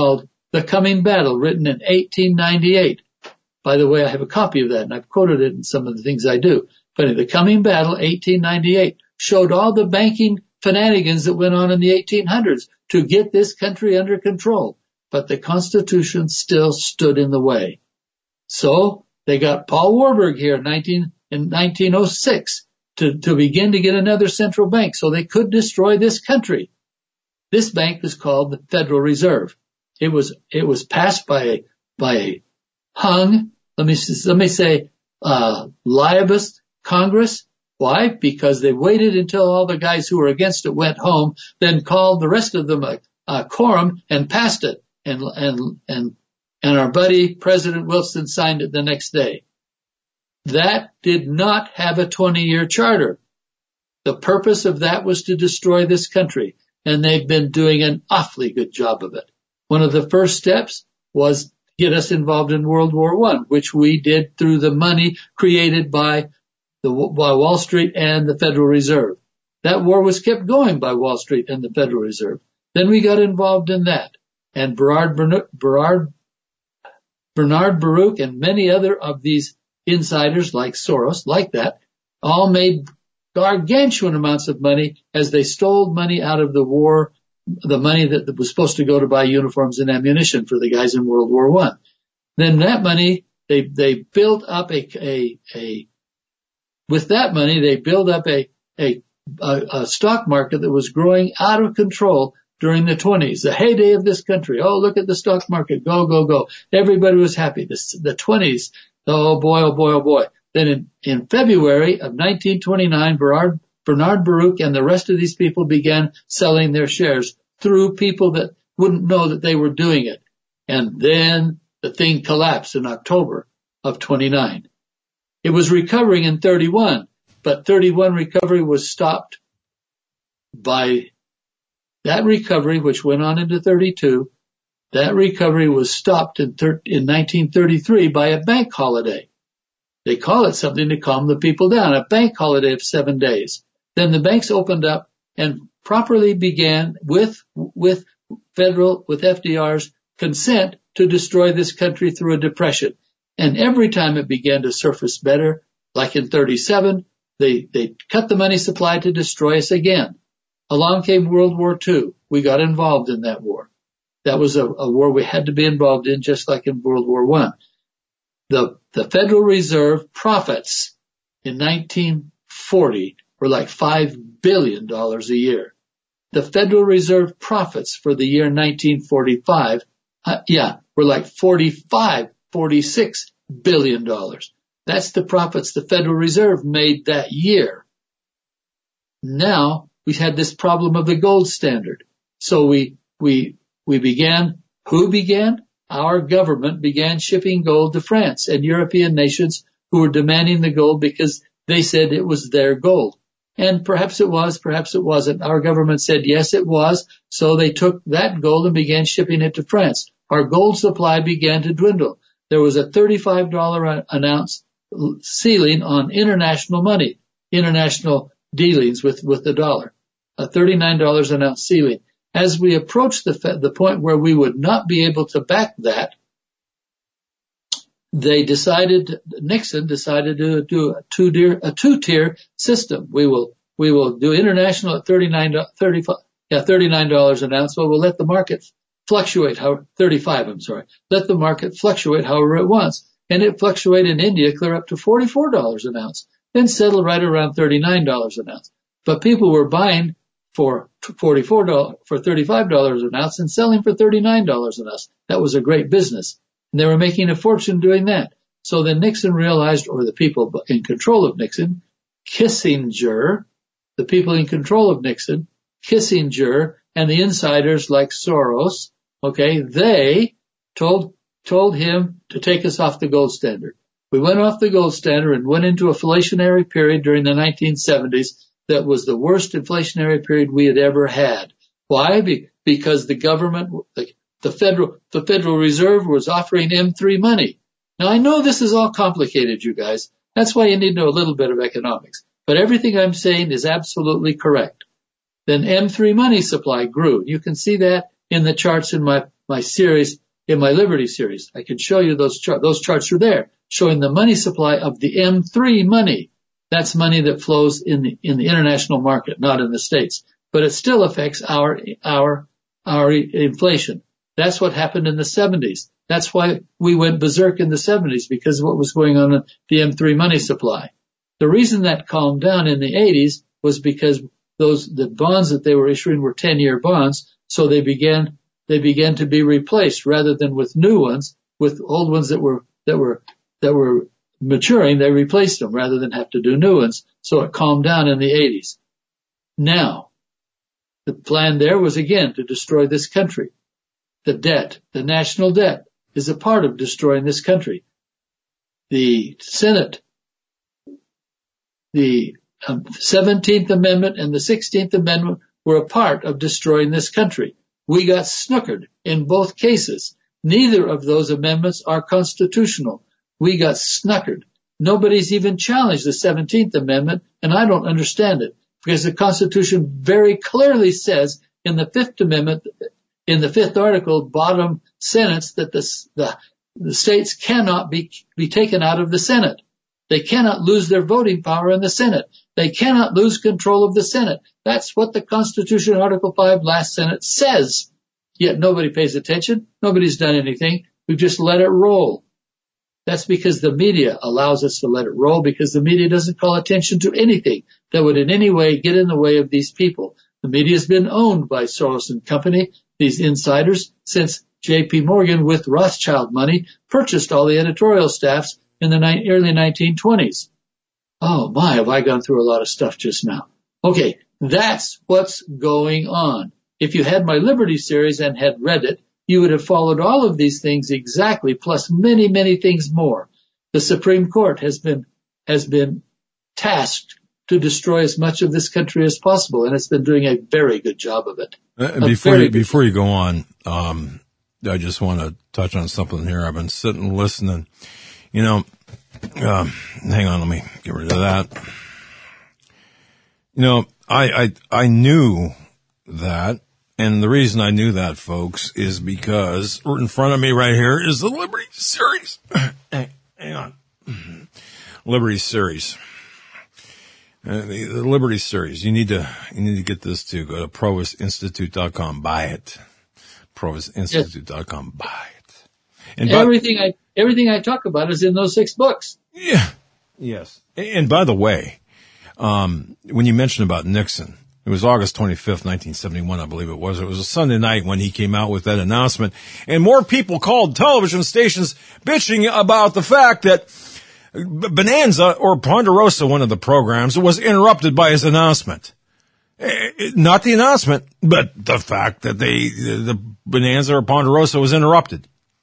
The Coming Battle, written in 1898. By the way, I have a copy of that, and I've quoted it in some of the things I do. But The Coming Battle, 1898, showed all the banking shenanigans that went on in the 1800s to get this country under control. But the Constitution still stood in the way. So they got Paul Warburg here in 1906 to begin to get another central bank so they could destroy this country. This bank was called the Federal Reserve. It was passed by a hung, let me say, libelous Congress. Why? Because they waited until all the guys who were against it went home, then called the rest of them a quorum and passed it. And our buddy President Wilson signed it the next day. That did not have a 20-year charter. The purpose of that was to destroy this country, and they've been doing an awfully good job of it. One of the first steps was to get us involved in World War I, which we did through the money created by Wall Street and the Federal Reserve. That war was kept going by Wall Street and the Federal Reserve. Then we got involved in that. And Bernard Baruch and many other of these insiders like Soros, like that, all made gargantuan amounts of money as they stole money out of the war, the money that was supposed to go to buy uniforms and ammunition for the guys in World War I. Then that money, they built up with that money, they built up a stock market that was growing out of control during the 20s, the heyday of this country. Oh, look at the stock market. Go, go, go. Everybody was happy. The 20s, oh boy, oh boy, oh boy. Then in February of 1929, Bernard Baruch and the rest of these people began selling their shares through people that wouldn't know that they were doing it. And then the thing collapsed in October of 29. It was recovering in 31, but 31 recovery was stopped by that recovery, which went on into 32. That recovery was stopped in 1933 by a bank holiday. They call it something to calm the people down, a bank holiday of 7 days. Then the banks opened up and properly began with FDR's consent to destroy this country through a depression. And every time it began to surface better, like in 37, they cut the money supply to destroy us again. Along came World War II. We got involved in that war. That was a war we had to be involved in, just like in World War I. The Federal Reserve profits in 1940 were like $5 billion a year. The Federal Reserve profits for the year 1945, were like $46 billion. That's the profits the Federal Reserve made that year. Now we had this problem of the gold standard. So we began, who began? Our government began shipping gold to France and European nations who were demanding the gold because they said it was their gold. And perhaps it was, perhaps it wasn't. Our government said yes, it was. So they took that gold and began shipping it to France. Our gold supply began to dwindle. There was a $35 an ounce ceiling on international money, international dealings with the dollar, a $39 an ounce ceiling. As we approached the point where we would not be able to back that, Nixon decided to do a two-tier system. We will do international at $39 an ounce, but we'll let the market fluctuate, let the market fluctuate however it wants. And it fluctuated in India clear up to $44 an ounce, then settled right around $39 an ounce. But people were buying for $35 an ounce and selling for $39 an ounce. That was a great business. And they were making a fortune doing that. So then Nixon realized, or the people in control of Nixon, Kissinger, the people in control of Nixon, Kissinger, and the insiders like Soros, they told him to take us off the gold standard. We went off the gold standard and went into a inflationary period during the 1970s that was the worst inflationary period we had ever had. Why? Because the government, the Federal Reserve was offering M3 money. Now I know this is all complicated, you guys. That's why you need to know a little bit of economics. But everything I'm saying is absolutely correct. Then M3 money supply grew. You can see that in the charts in my series in my Liberty series. I can show you those charts. Those charts are there, showing the money supply of the M3 money. That's money that flows in the international market, not in the States. But it still affects our inflation. That's what happened in the 70s. That's why we went berserk in the 70s, because of what was going on in the M3 money supply. The reason that calmed down in the 80s was because the bonds that they were issuing were 10-year bonds, so they began to be replaced rather than with new ones, with old ones that were maturing. They replaced them rather than have to do new ones. So it calmed down in the 80s. Now, the plan there was again to destroy this country. The debt, the national debt, is a part of destroying this country. The Senate, the 17th Amendment and the 16th Amendment were a part of destroying this country. We got snookered in both cases. Neither of those amendments are constitutional. We got snookered. Nobody's even challenged the 17th Amendment, and I don't understand it, because the Constitution very clearly says in the 5th Amendment, in the 5th article, bottom sentence, that the states cannot be taken out of the Senate. They cannot lose their voting power in the Senate. They cannot lose control of the Senate. That's what the Constitution, Article 5, last Senate says. Yet nobody pays attention. Nobody's done anything. We've just let it roll. That's because the media allows us to let it roll, because the media doesn't call attention to anything that would in any way get in the way of these people. The media has been owned by Soros and company, these insiders, since J.P. Morgan with Rothschild money purchased all the editorial staffs in the early 1920s. Oh my, have I gone through a lot of stuff just now. Okay, that's what's going on. If you had my Liberty series and had read it, you would have followed all of these things exactly, plus many, many things more. The Supreme Court has been tasked to destroy as much of this country as possible, and it's been doing a very good job of it. Before you go on, I just want to touch on something here. I've been sitting listening. You know, hang on, let me get rid of that. You know, I knew that, and the reason I knew that, folks, is because right in front of me right here is the Liberty series. Hang on. Liberty series. The Liberty series. You need to get this too. Go to ProVisInstitute.com. Buy it. ProVisInstitute.com. Buy it. And everything I talk about is in those 6 books. Yeah. Yes. And by the way, when you mentioned about Nixon, it was August 25th, 1971, I believe it was. It was a Sunday night when he came out with that announcement, and more people called television stations bitching about the fact that Bonanza, or Ponderosa, one of the programs, was interrupted by his announcement. Not the announcement, but the fact that the Bonanza or Ponderosa was interrupted.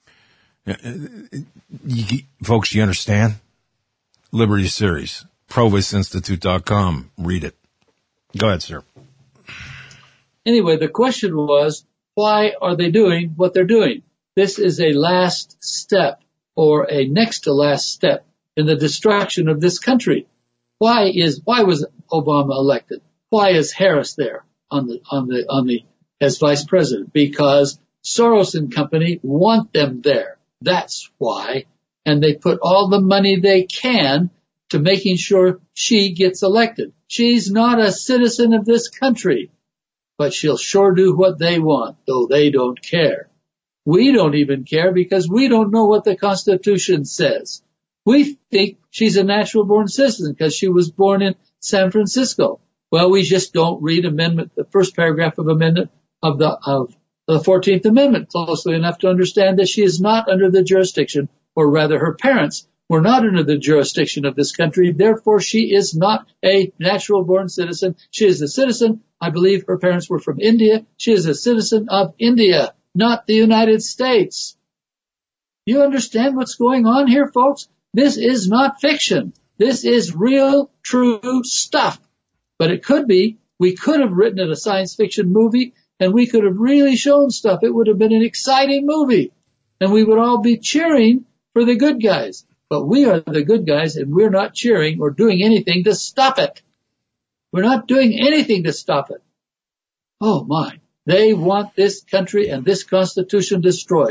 Folks, you understand? Liberty series, ProVisInstitute.com. Read it. Go ahead, sir. Anyway, the question was, why are they doing what they're doing? This is a last step, or a next to last step, in the destruction of this country. Why was Obama elected? Why is Harris there as vice president? Because Soros and company want them there. That's why. And they put all the money they can to making sure she gets elected. She's not a citizen of this country, but she'll sure do what they want, though they don't care. We don't even care because we don't know what the Constitution says. We think she's a natural born citizen because she was born in San Francisco. Well, we just don't read the first paragraph of amendment of the 14th Amendment closely enough to understand that she is not under the jurisdiction, or rather her parents were not under the jurisdiction of this country. Therefore, she is not a natural born citizen. She is a citizen. I believe her parents were from India. She is a citizen of India, not the United States. You understand what's going on here, folks? This is not fiction. This is real, true stuff. But it could be. We could have written it a science fiction movie, and we could have really shown stuff. It would have been an exciting movie, and we would all be cheering for the good guys. But we are the good guys, and we're not cheering or doing anything to stop it. We're not doing anything to stop it. Oh, my. They want this country and this Constitution destroyed.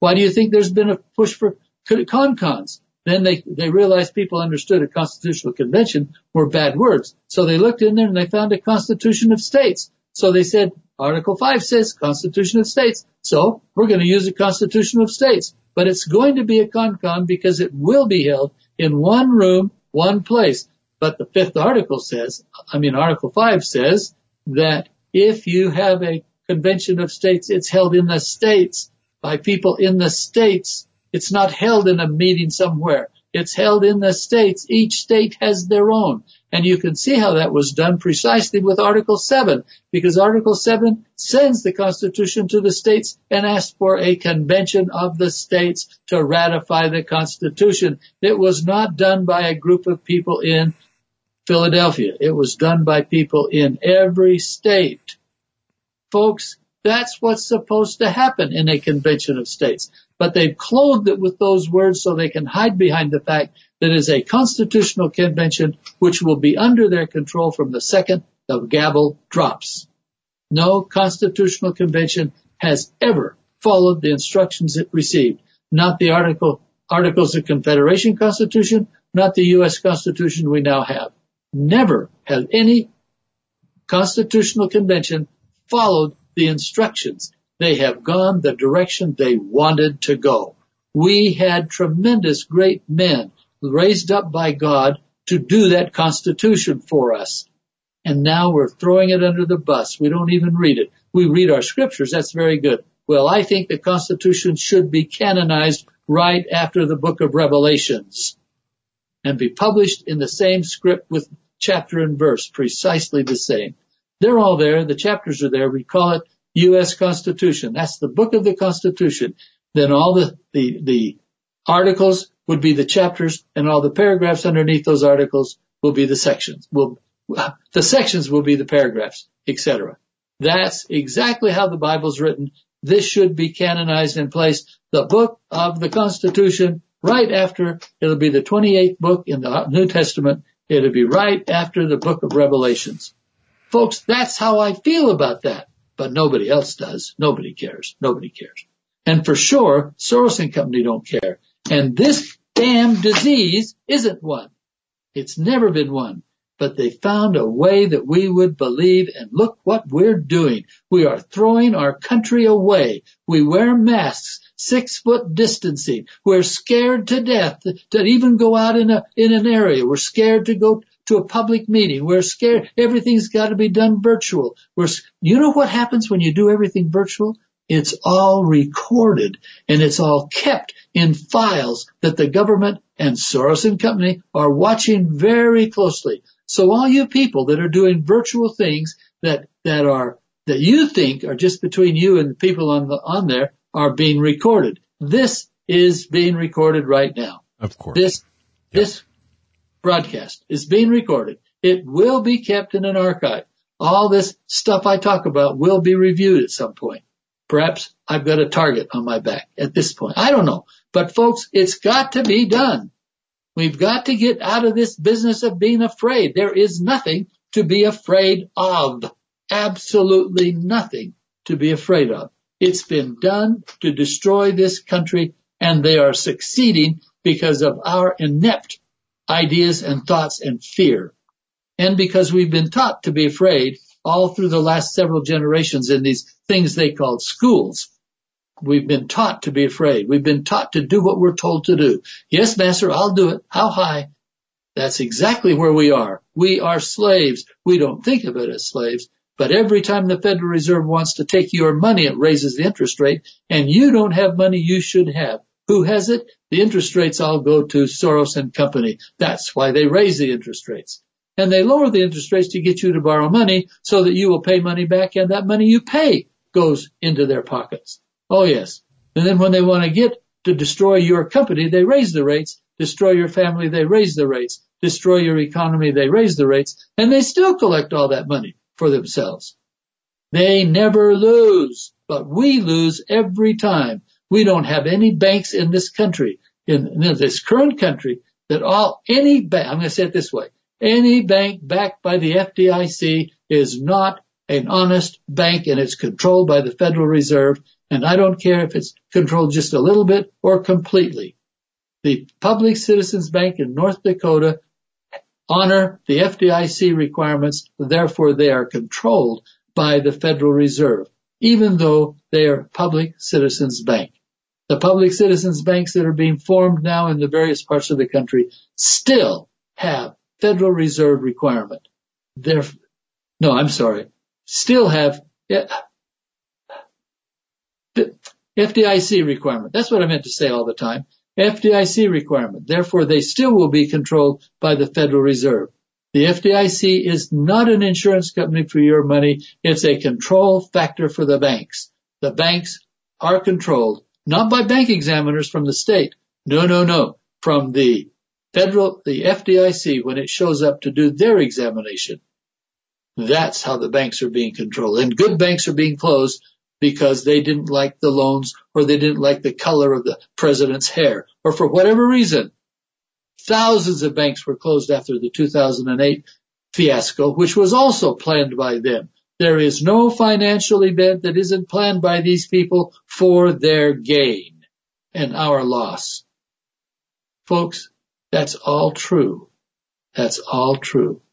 Why do you think there's been a push for con-cons? Then they realized people understood a constitutional convention were bad words. So they looked in there and they found a constitution of states. So they said, Article 5 says Constitution of States. So we're going to use a Constitution of States. But it's going to be a con-con because it will be held in one room, one place. But the fifth article Article 5 says that if you have a convention of states, it's held in the states by people in the states. It's not held in a meeting somewhere. It's held in the states. Each state has their own. And you can see how that was done precisely with Article 7, because Article 7 sends the Constitution to the states and asks for a convention of the states to ratify the Constitution. It was not done by a group of people in Philadelphia. It was done by people in every state. Folks, that's what's supposed to happen in a convention of states. But they've clothed it with those words so they can hide behind the fact that it is a constitutional convention which will be under their control from the second the gavel drops. No constitutional convention has ever followed the instructions it received. Not the Articles of Confederation Constitution, not the U.S. Constitution we now have. Never has any constitutional convention followed the instructions. They have gone the direction they wanted to go. We had tremendous great men raised up by God to do that Constitution for us. And now we're throwing it under the bus. We don't even read it. We read our scriptures. That's very good. Well, I think the Constitution should be canonized right after the book of Revelations and be published in the same script with chapter and verse, precisely the same. They're all there. The chapters are there. We call it U.S. Constitution. That's the book of the Constitution. Then all the articles would be the chapters, and all the paragraphs underneath those articles will be the sections. The sections will be the paragraphs, etc. That's exactly how the Bible's written. This should be canonized and placed. The book of the Constitution, right after, it'll be the 28th book in the New Testament. It'll be right after the book of Revelations. Folks, that's how I feel about that. But nobody else does. Nobody cares. Nobody cares. And for sure, Soros and company don't care. And this damn disease isn't one. It's never been one. But they found a way that we would believe, and look what we're doing. We are throwing our country away. We wear masks, 6-foot distancing. We're scared to death to even go out in an area. We're scared to go to a public meeting. We're scared. Everything's got to be done virtual. You know what happens when you do everything virtual? It's all recorded and it's all kept in files that the government and Soros and company are watching very closely. So all you people that are doing virtual things that you think are just between you and the people on there are being recorded. This is being recorded right now. Of course. This broadcast is being recorded. It will be kept in an archive. All this stuff I talk about will be reviewed at some point. Perhaps I've got a target on my back at this point. I don't know. But folks, it's got to be done. We've got to get out of this business of being afraid. There is nothing to be afraid of. Absolutely nothing to be afraid of. It's been done to destroy this country, and they are succeeding because of our inept ideas and thoughts and fear. And because we've been taught to be afraid all through the last several generations in these things they called schools. We've been taught to be afraid. We've been taught to do what we're told to do. Yes, master, I'll do it. How high? That's exactly where we are. We are slaves. We don't think of it as slaves. But every time the Federal Reserve wants to take your money, it raises the interest rate. And you don't have money you should have. Who has it? The interest rates all go to Soros and company. That's why they raise the interest rates. And they lower the interest rates to get you to borrow money so that you will pay money back, and that money you pay goes into their pockets. Oh, yes. And then when they want to get to destroy your company, they raise the rates. Destroy your family, they raise the rates. Destroy your economy, they raise the rates. And they still collect all that money for themselves. They never lose, but we lose every time. We don't have any banks in this country, in this current country, that any bank, I'm going to say it this way, any bank backed by the FDIC is not an honest bank, and it's controlled by the Federal Reserve. And I don't care if it's controlled just a little bit or completely. The Public Citizens Bank in North Dakota honor the FDIC requirements. Therefore, they are controlled by the Federal Reserve, even though they are Public Citizens Bank. The public citizens banks that are being formed now in the various parts of the country still have Federal Reserve requirement. Still have FDIC requirement. That's what I meant to say all the time. FDIC requirement. Therefore, they still will be controlled by the Federal Reserve. The FDIC is not an insurance company for your money. It's a control factor for the banks. The banks are controlled not by bank examiners from the state. No. From the FDIC when it shows up to do their examination. That's how the banks are being controlled. And good banks are being closed because they didn't like the loans, or they didn't like the color of the president's hair, or for whatever reason. Thousands of banks were closed after the 2008 fiasco, which was also planned by them. There is no financial event that isn't planned by these people for their gain and our loss. Folks, that's all true. That's all true.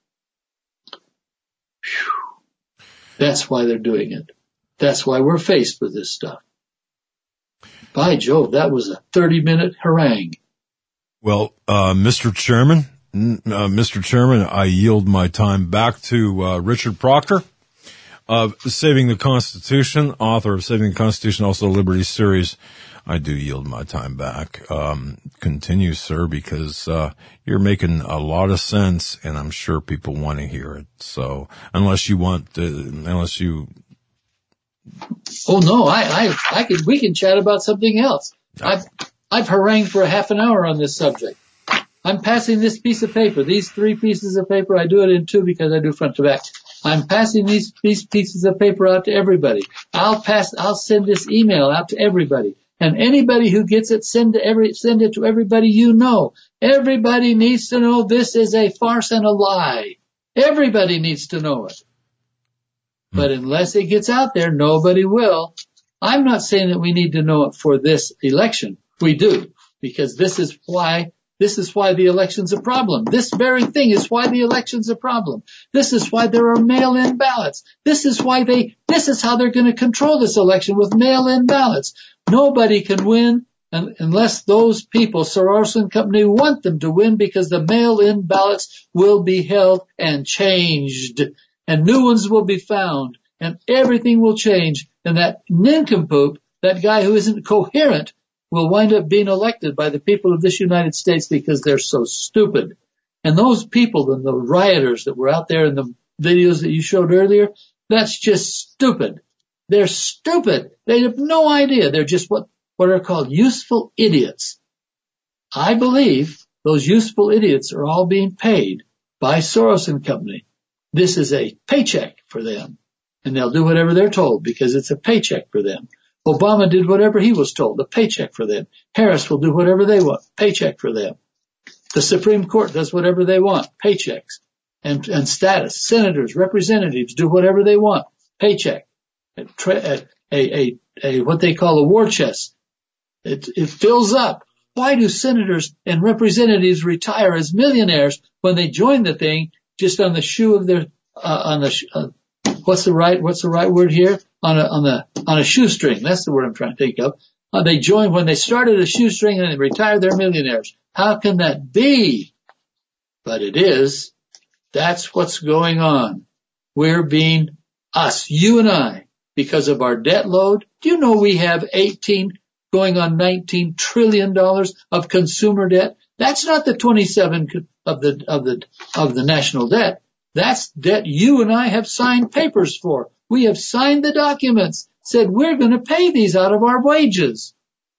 Whew. That's why they're doing it. That's why we're faced with this stuff. By Jove, that was a 30-minute harangue. Well, Mr. Chairman, I yield my time back to Richard Proctor of Saving the Constitution, author of Saving the Constitution, also Liberty series. I do yield my time back. Continue, sir, because you're making a lot of sense, and I'm sure people want to hear it. So, unless you. Oh no, we can chat about something else. I've harangued for a half an hour on this subject. I'm passing this piece of paper, these 3 pieces of paper. I do it in 2 because I do front to back. I'm passing these pieces of paper out to everybody. I'll send this email out to everybody. And anybody who gets it, send it to everybody you know. Everybody needs to know this is a farce and a lie. Everybody needs to know it. But unless it gets out there, nobody will. I'm not saying that we need to know it for this election. We do, because this is why the election's a problem. This very thing is why the election's a problem. This is why there are mail-in ballots. This is how they're going to control this election, with mail-in ballots. Nobody can win unless those people, Soros and company, want them to win, because the mail-in ballots will be held and changed, and new ones will be found, and everything will change. And that nincompoop, that guy who isn't coherent, will wind up being elected by the people of this United States because they're so stupid. And those people and the rioters that were out there in the videos that you showed earlier, that's just stupid. They're stupid. They have no idea. They're just what are called useful idiots. I believe those useful idiots are all being paid by Soros and company. This is a paycheck for them. And they'll do whatever they're told because it's a paycheck for them. Obama did whatever he was told, a paycheck for them. Harris will do whatever they want, paycheck for them. The Supreme Court does whatever they want, paychecks and status. Senators, representatives do whatever they want, paycheck. What they call a war chest. It fills up. Why do senators and representatives retire as millionaires when they join the thing just on the shoe of their what's the right word here? On a shoestring. That's the word I'm trying to think of. They joined when they started a shoestring and they retired, they're millionaires. How can that be? But it is. That's what's going on. We're being us, you and I, because of our debt load. Do you know we have 18 going on $19 trillion of consumer debt? That's not the 27 of the national debt. That's debt you and I have signed papers for. We have signed the documents, said we're going to pay these out of our wages.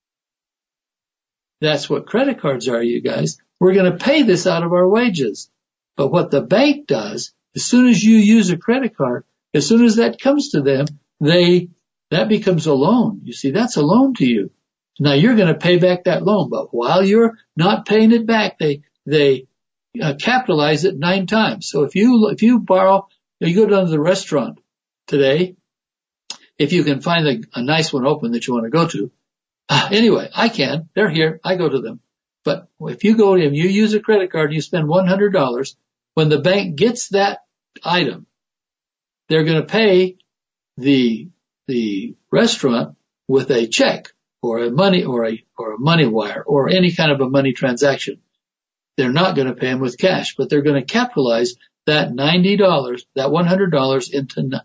That's what credit cards are, you guys. We're going to pay this out of our wages. But what the bank does, as soon as you use a credit card, as soon as that comes to them, that becomes a loan. You see, that's a loan to you. Now you're going to pay back that loan, but while you're not paying it back, they capitalize it 9 times. So if you borrow, you go down to the restaurant, today. If you can find a nice one open that you want to go to. Anyway, I can. They're here. I go to them. But if you go to them, you use a credit card, you spend $100. When the bank gets that item, they're going to pay the restaurant with a check or a money or a money wire or any kind of a money transaction. They're not going to pay them with cash, but they're going to capitalize that $90, that $100 into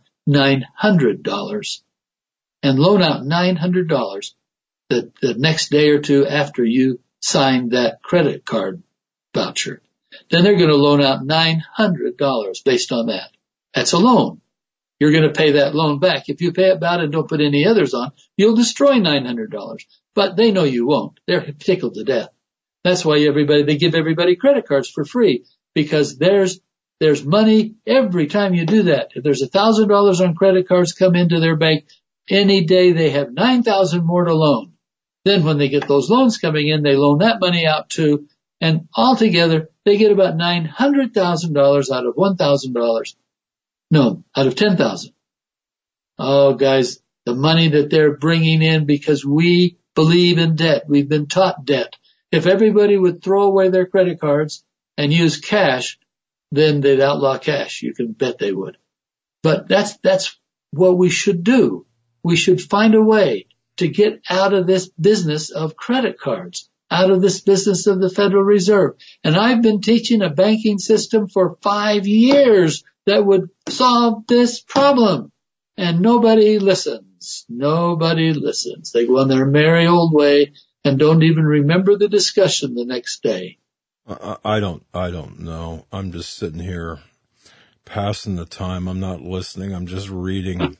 $900 and loan out $900 the next day or two after you sign that credit card voucher. Then they're going to loan out $900 based on that. That's a loan. You're going to pay that loan back. If you pay it back and don't put any others on, you'll destroy $900. But they know you won't. They're tickled to death. That's why they give everybody credit cards for free, because there's money every time you do that. If there's $1,000 on credit cards come into their bank, any day they have $9,000 more to loan. Then when they get those loans coming in, they loan that money out too. And altogether, they get about $900,000 out of $1,000. No, out of $10,000. Oh, guys, the money that they're bringing in because we believe in debt. We've been taught debt. If everybody would throw away their credit cards and use cash, then they'd outlaw cash. You can bet they would. But that's what we should do. We should find a way to get out of this business of credit cards, out of this business of the Federal Reserve. And I've been teaching a banking system for 5 years that would solve this problem. And nobody listens. Nobody listens. They go on their merry old way and don't even remember the discussion the next day. I don't know. I'm just sitting here passing the time. I'm not listening. I'm just reading.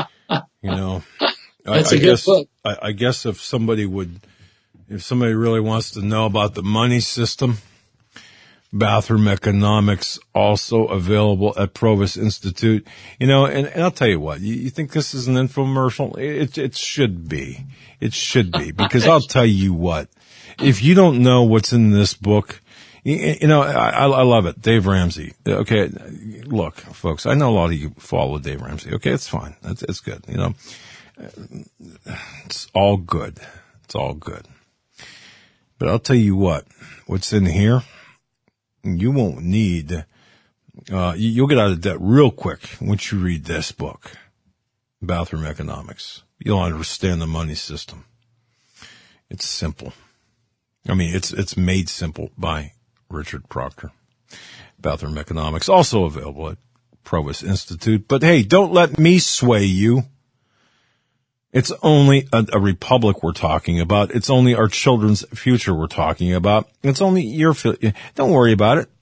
That's a good book. I guess if somebody really wants to know about the money system, Bathroom Economics, also available at Provis Institute. And I'll tell you what, you think this is an infomercial? It should be. It should be, because I'll tell you what, if you don't know what's in this book, I love it. Dave Ramsey. Okay. Look, folks, I know a lot of you follow Dave Ramsey. Okay. It's fine. It's good. It's all good. It's all good. But I'll tell you what's in here, you won't need, you'll get out of debt real quick once you read this book, Bathroom Economics. You'll understand the money system. It's simple. I mean, it's made simple by Richard Proctor. Bathroom Economics, also available at Provis Institute. But hey, don't let me sway you. It's only a republic we're talking about. It's only our children's future we're talking about. It's only your future. Don't worry about it.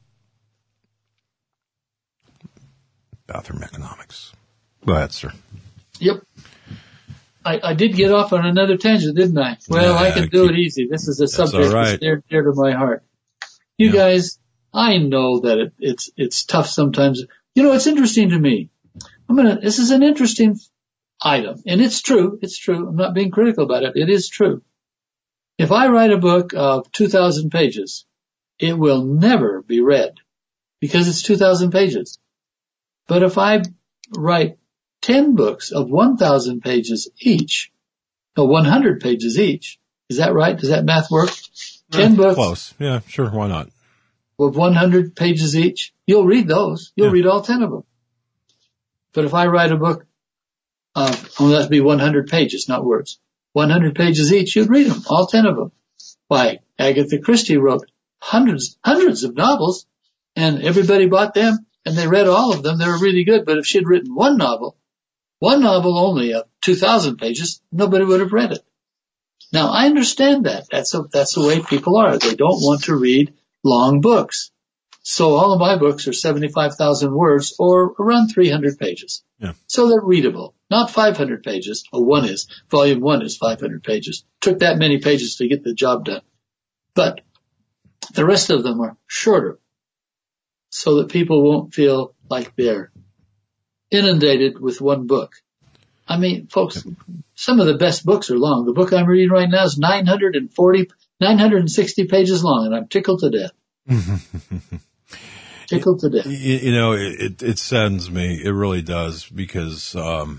Bathroom Economics. Go ahead, sir. Yep. I did get off on another tangent, didn't I? Well, yeah, I can do it easy. This is a subject that's dear to my heart. You guys, I know that it's tough sometimes. It's interesting to me. This is an interesting item, and it's true. It's true. I'm not being critical about it. It is true. If I write a book of 2,000 pages, it will never be read because it's 2,000 pages. But if I write 10 books of 1,000 pages each, or 100 pages each, is that right? Does that math work? 10 books. Close. Yeah, sure. Why not? With 100 pages each, you'll read those. You'll read all 10 of them. But if I write a book, that'd be 100 pages, not words. 100 pages each, you'd read them, all 10 of them. Why, Agatha Christie wrote hundreds of novels, and everybody bought them, and they read all of them. They were really good. But if she'd written one novel only of 2,000 pages, nobody would have read it. Now, I understand that. That's the way people are. They don't want to read long books. So all of my books are 75,000 words or around 300 pages. Yeah. So they're readable. Not 500 pages. Volume 1 is 500 pages. Took that many pages to get the job done. But the rest of them are shorter so that people won't feel like they're inundated with one book. I mean, folks, some of the best books are long. The book I'm reading right now is 960 pages long, and I'm tickled to death. Tickled to death. You know, it saddens me. It really does, because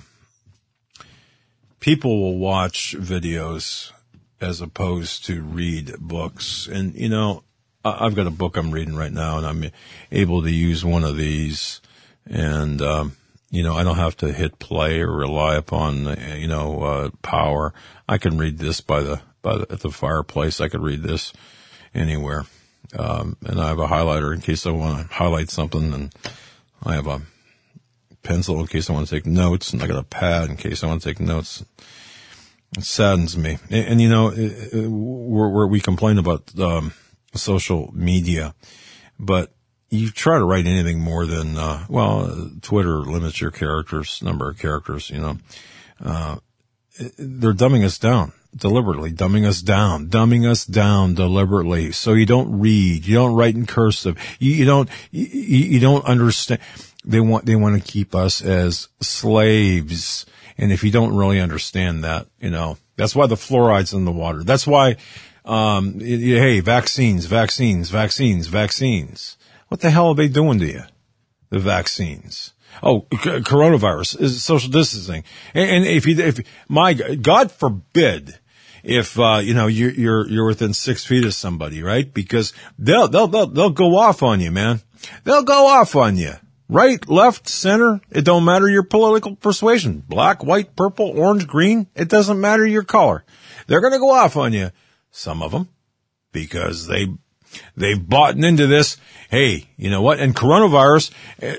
people will watch videos as opposed to read books. And, you know, I've got a book I'm reading right now, and I'm able to use one of these. And, you know, I don't have to hit play or rely upon, power. I can read this at the fireplace. I could read this anywhere. And I have a highlighter in case I want to highlight something, and I have a pencil in case I want to take notes, and I got a pad in case I want to take notes. It saddens me. And you know, we complain about, social media, but you try to write anything more than, Twitter limits your number of characters, you know. They're dumbing us down. Deliberately dumbing us down deliberately. So you don't read, you don't write in cursive, you don't understand. They want to keep us as slaves. And if you don't really understand that, you know, that's why the fluoride's in the water. That's why, hey, vaccines. What the hell are they doing to you? The vaccines. Oh, coronavirus is social distancing. And if God forbid, if, you're within 6 feet of somebody, right? Because they'll go off on you, man. They'll go off on you. Right, left, center. It don't matter your political persuasion. Black, white, purple, orange, green. It doesn't matter your color. They're going to go off on you. Some of them, because they've bought into this. Hey, you know what? And coronavirus,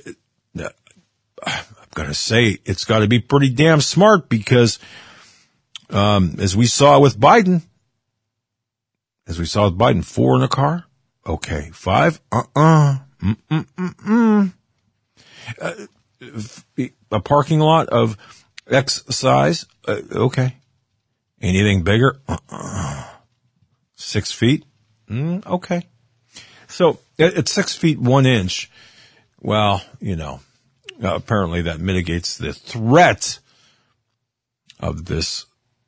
I'm going to say it's got to be pretty damn smart, because, as we saw with Biden, 4 in a car. Okay. 5. A parking lot of X size. Okay. Anything bigger? 6 feet. Okay. So at 6 feet 1 inch, well, you know, apparently that mitigates the threat of this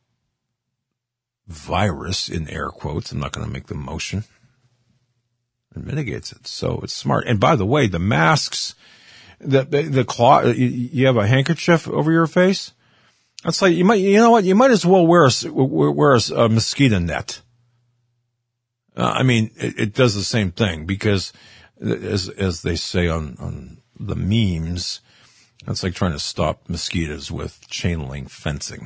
virus, in air quotes. I'm not going to make the motion. It mitigates it. So it's smart. And by the way, the masks, the cloth, you have a handkerchief over your face. It's like, you might as well wear a mosquito net. I mean, it does the same thing, because as they say on the memes, it's like trying to stop mosquitoes with chain link fencing.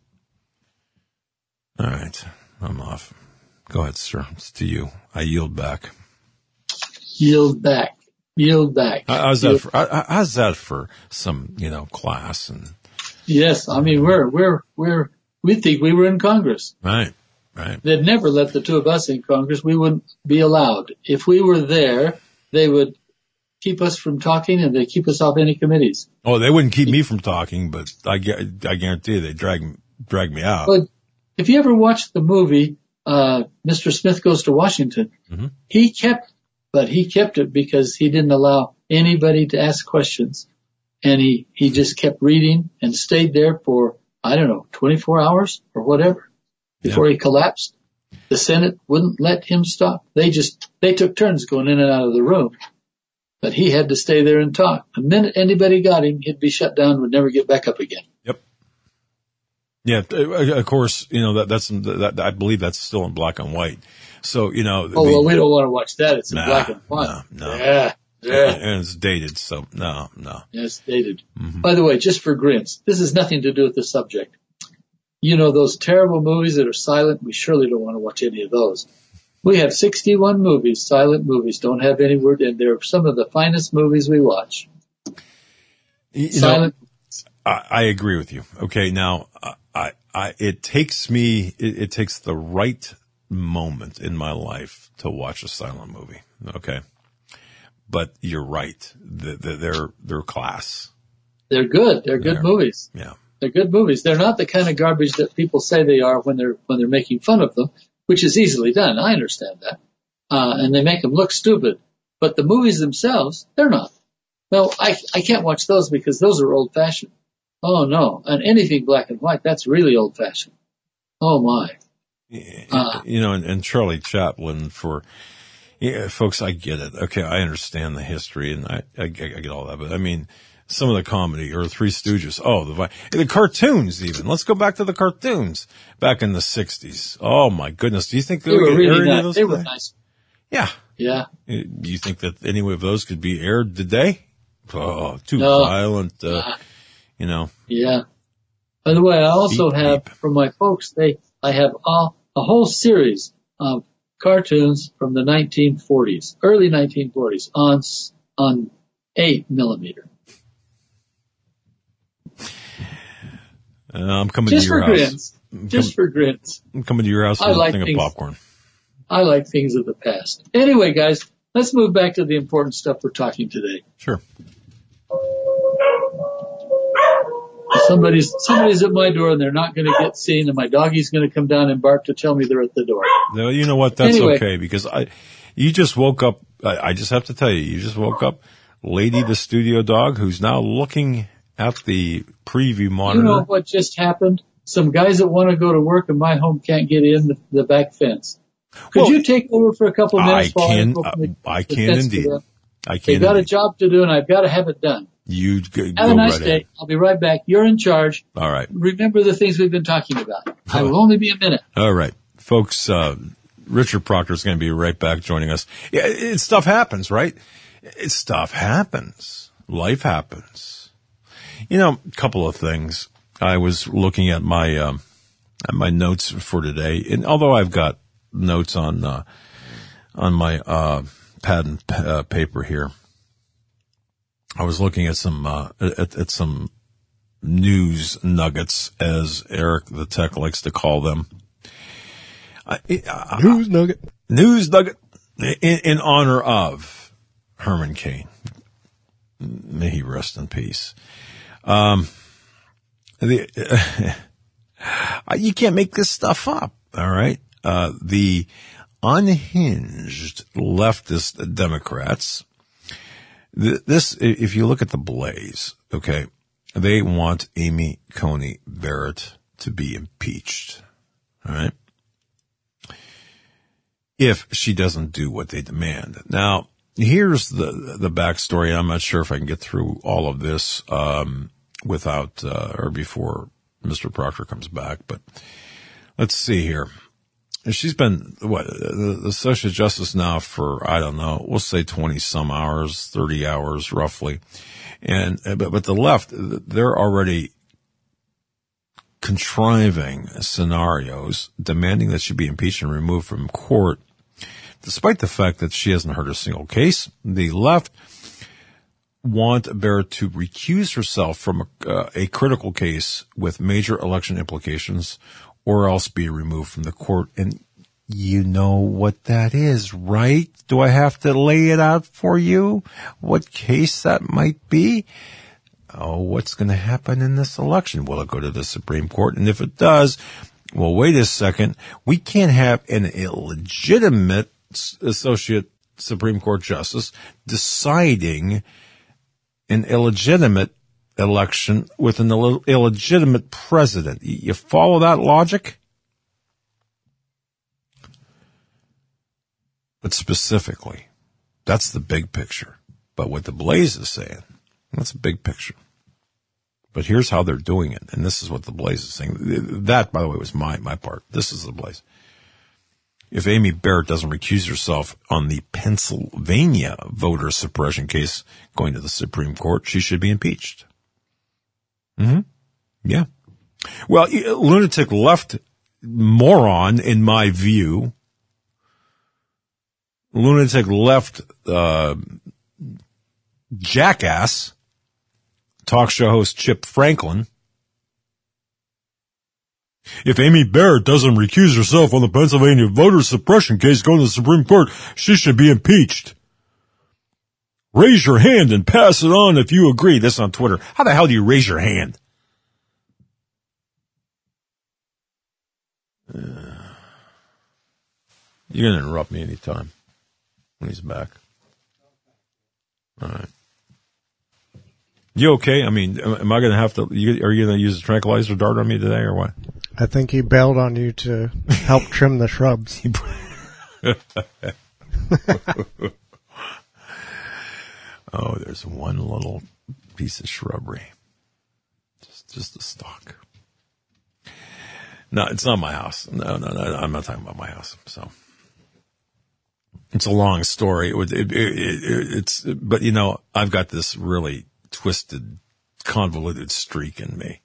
All right. I'm off. Go ahead, sir. It's to you. I yield back. Yield back. How's that for some, you know, class? And yes, I mean, we think we were in Congress. Right. They'd never let the two of us in Congress. We wouldn't be allowed. If we were there, they would keep us from talking, and they'd keep us off any committees. Oh, they wouldn't keep me from talking, but I guarantee you they'd drag me out. But if you ever watched the movie, Mr. Smith Goes to Washington, mm-hmm. he kept it because he didn't allow anybody to ask questions. And he just kept reading and stayed there for, 24 hours or whatever before he collapsed. The Senate wouldn't let him stop. They took turns going in and out of the room, but he had to stay there and talk. The minute anybody got him, he'd be shut down, would never get back up again. Yep. Yeah, of course, you know, that's I believe that's still in black and white. So, you know. Well, we don't want to watch that. It's in black and white. No. Yeah. And it's dated, so no. Yeah, it's dated. Mm-hmm. By the way, just for grins, this has nothing to do with the subject. You know, those terrible movies that are silent, we surely don't want to watch any of those. We have 61 movies, silent movies, don't have any word, and they're some of the finest movies we watch. Silent. I agree with you. Okay, now, it takes the right moment in my life to watch a silent movie. Okay. But you're right. They're class. They're good. They're good movies. Yeah. They're good movies. They're not the kind of garbage that people say they are when they're making fun of them, which is easily done. I understand that. And they make them look stupid. But the movies themselves, they're not. Well, I can't watch those because those are old fashioned. Oh no. And anything black and white, that's really old fashioned. Oh my. And Charlie Chaplin, for Yeah, folks, I get it. Okay, I understand the history, and I get all that. But I mean, some of the comedy, or Three Stooges. Oh, the cartoons even. Let's go back to the cartoons back in the 60s. Oh, my goodness. Do you think they were really nice? Those they were nice. Yeah. Yeah. Do you think that any of those could be aired today? Oh, too violent, you know. Yeah. By the way, I also have, for my folks, I have a whole series of cartoons from the 1940s, early 1940s, on 8 millimeter. I'm coming to your house. Just for grins. I'm coming to your house with a thing of popcorn. I like things of the past. Anyway, guys, let's move back to the important stuff we're talking today. Sure. Somebody's at my door and they're not going to get seen, and my doggie's going to come down and bark to tell me they're at the door. No, you know what? That's okay, because you just woke up. I just have to tell you just woke up Lady the studio dog, who's now looking at the preview monitor. You know what just happened? Some guys that want to go to work in my home can't get in the back fence. Could you take over for a couple of minutes? I can indeed. I can. They've got a job to do, and I've got to have it done. You go have a nice right day. ahead. I'll be right back. You're in charge. All right. Remember the things we've been talking about. I will only be a minute. All right, folks. Richard Proctor is going to be right back joining us. Yeah, stuff happens, right? Stuff happens. Life happens. You know, a couple of things. I was looking at my notes for today, and although I've got notes on my pad and paper here, I was looking at some at some news nuggets, as Eric the Tech likes to call them. News nugget in honor of Herman Cain. May he rest in peace. You can't make this stuff up. All right. The unhinged leftist Democrats, if you look at the Blaze, okay, they want Amy Coney Barrett to be impeached. All right. If she doesn't do what they demand. Now, here's the backstory. I'm not sure if I can get through all of this, without, or before Mr. Proctor comes back, but let's see here. She's been, the social justice now for, I don't know, we'll say 20 some hours, 30 hours roughly. But the left, they're already contriving scenarios demanding that she be impeached and removed from court, despite the fact that she hasn't heard a single case. The left want Barrett to recuse herself from a critical case with major election implications, or else be removed from the court. And you know what that is, right? Do I have to lay it out for you? What case that might be? Oh, what's going to happen in this election? Will it go to the Supreme Court? And if it does, well, wait a second. We can't have an illegitimate associate Supreme Court justice deciding an illegitimate election with an illegitimate president. You follow that logic? But specifically, that's the big picture. But what the Blaze is saying, that's a big picture. But here's how they're doing it. And this is what the Blaze is saying. That, by the way, was my part. This is the Blaze. If Amy Barrett doesn't recuse herself on the Pennsylvania voter suppression case going to the Supreme Court, she should be impeached. Mm-hmm. Yeah. Well, lunatic left moron, in my view, lunatic left jackass, talk show host Chip Franklin. If Amy Barrett doesn't recuse herself on the Pennsylvania voter suppression case going to the Supreme Court, she should be impeached. Raise your hand and pass it on if you agree. This on Twitter. How the hell do you raise your hand? You're going to interrupt me anytime when he's back. All right. You okay? I mean, am I going to have to, are you going to use a tranquilizer dart on me today or what? I think he bailed on you to help trim the shrubs. Oh, there's one little piece of shrubbery. Just a stalk. No, it's not my house. No, I'm not talking about my house. So it's a long story. But you know, I've got this really twisted, convoluted streak in me.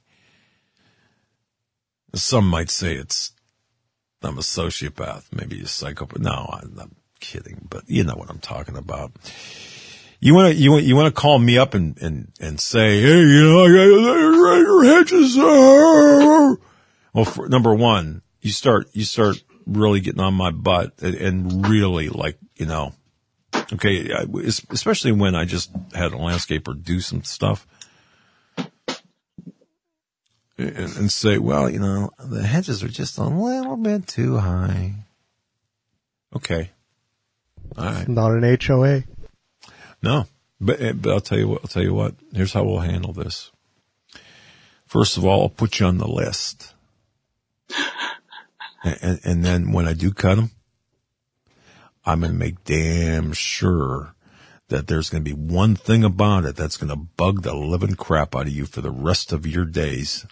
Some might say I'm a sociopath, maybe a psychopath. No, I'm not kidding, but you know what I'm talking about. You want to call me up and say, hey, you know, I got hedges. Well, number one, you start really getting on my butt and really, like, you know, okay, especially when I just had a landscaper do some stuff and say, well, you know, the hedges are just a little bit too high. Okay. All right. Not an HOA. No, but I'll tell you what. Here's how we'll handle this. First of all, I'll put you on the list, and then when I do cut them, I'm going to make damn sure that there's going to be one thing about it that's going to bug the living crap out of you for the rest of your days.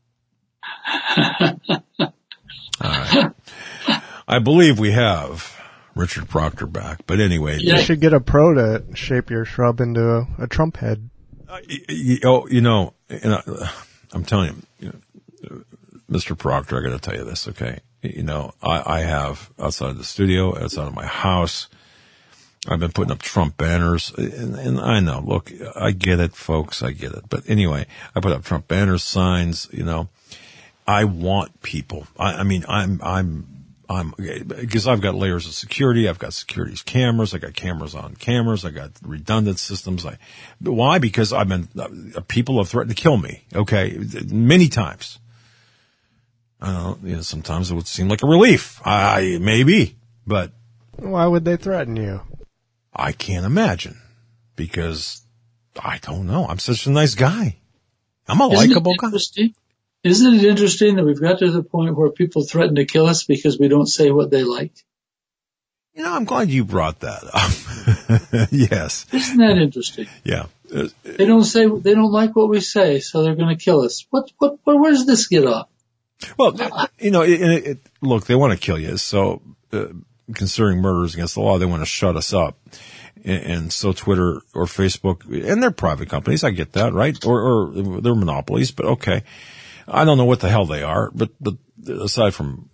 All right. I believe we have Richard Proctor back, but anyway. You should get a pro to shape your shrub into a Trump head. You know, I'm telling you, Mr. Proctor, I got to tell you this, okay? You know, I have outside of the studio, outside of my house, I've been putting up Trump banners, and I know, look, I get it, folks, I get it. But anyway, I put up Trump banners, signs, you know. I want people. I mean, I'm because I've got layers of security. I've got security's cameras. I got cameras on cameras. I got redundant systems. Why? Because people have threatened to kill me. Okay. Many times. I don't know. You know, sometimes it would seem like a relief. Maybe, but. Why would they threaten you? I can't imagine, because I don't know. I'm such a nice guy. I'm a likable guy. Isn't it interesting that we've got to the point where people threaten to kill us because we don't say what they like? You know, I'm glad you brought that up. Yes. Isn't that interesting? Yeah. They don't like what we say, so they're going to kill us. Where does this get off? Well, you know, look, they want to kill you. So, considering murders against the law, they want to shut us up. And so Twitter or Facebook, and they're private companies, I get that, right? Or they're monopolies, but okay. I don't know what the hell they are, but aside from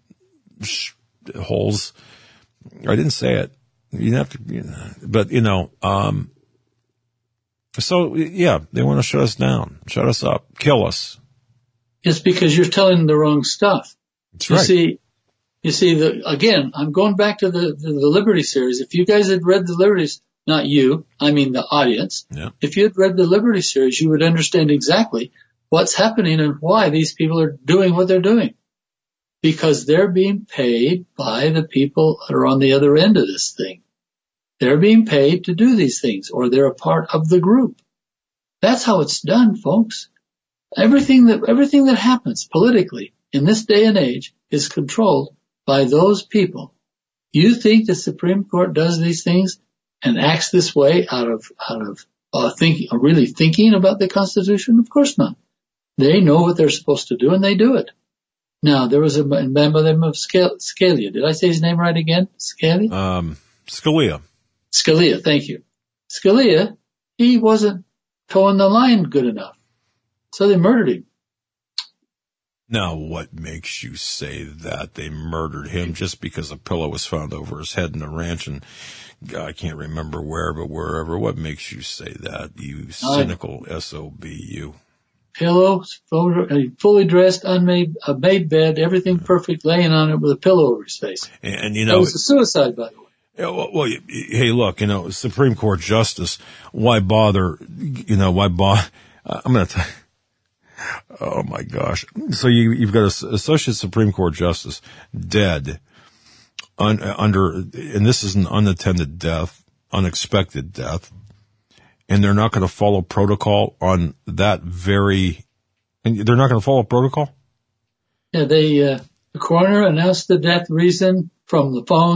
holes, I didn't say it. You have to, but you know, so yeah, they want to shut us down, shut us up, kill us. It's because you're telling the wrong stuff. That's right. You see, again, I'm going back to the Liberty series. If you guys had read the Liberties, not you, I mean the audience. Yeah. If you had read the Liberty series, you would understand exactly what's happening and why these people are doing what they're doing. Because they're being paid by the people that are on the other end of this thing. They're being paid to do these things, or they're a part of the group. That's how it's done, folks. Everything that happens politically in this day and age is controlled by those people. You think the Supreme Court does these things and acts this way out of really thinking about the Constitution? Of course not. They know what they're supposed to do, and they do it. Now, there was a man by the name of Scalia. Did I say his name right again? Scalia? Scalia. Scalia, thank you. Scalia, he wasn't towing the line good enough, so they murdered him. Now, what makes you say that they murdered him just because a pillow was found over his head in a ranch, and I can't remember where, but wherever? What makes you say that, you cynical SOB, you? Pillow, fully dressed, made bed, everything perfect, laying on it with a pillow over his face. And you know, that was a suicide, by the way. Well, hey, look, you know, Supreme Court Justice, why bother? You know, why bother? I'm going to tell you. Oh my gosh. So you've got an Associate Supreme Court Justice dead under, and this is an unattended death, unexpected death. And they're not going to follow protocol on that and they're not going to follow protocol? Yeah, the coroner announced the death reason from the phone,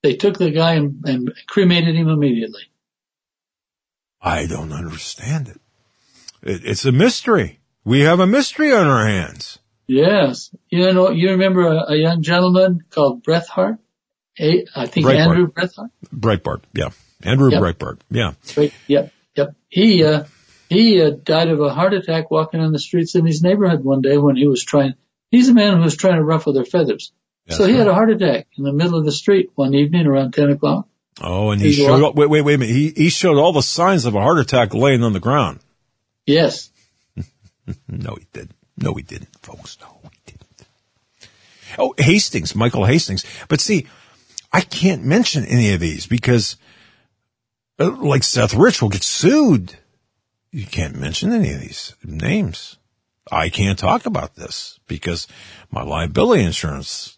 They took the guy and cremated him immediately. I don't understand it. It's a mystery. We have a mystery on our hands. Yes. You remember a young gentleman called Breithart? I think Breitbart. Andrew Breithart? Breitbart, yeah. Andrew Breitbart, yeah. Yep. He died of a heart attack walking on the streets in his neighborhood one day when he's a man who was trying to ruffle their feathers. That's so he had a heart attack in the middle of the street one evening around 10 o'clock. Oh, and he showed, wait a minute. He showed all the signs of a heart attack laying on the ground. Yes. No, he didn't, folks. No, he didn't. Oh, Michael Hastings. But see, I can't mention any of these because, like Seth Rich will get sued. You can't mention any of these names. I can't talk about this because my liability insurance,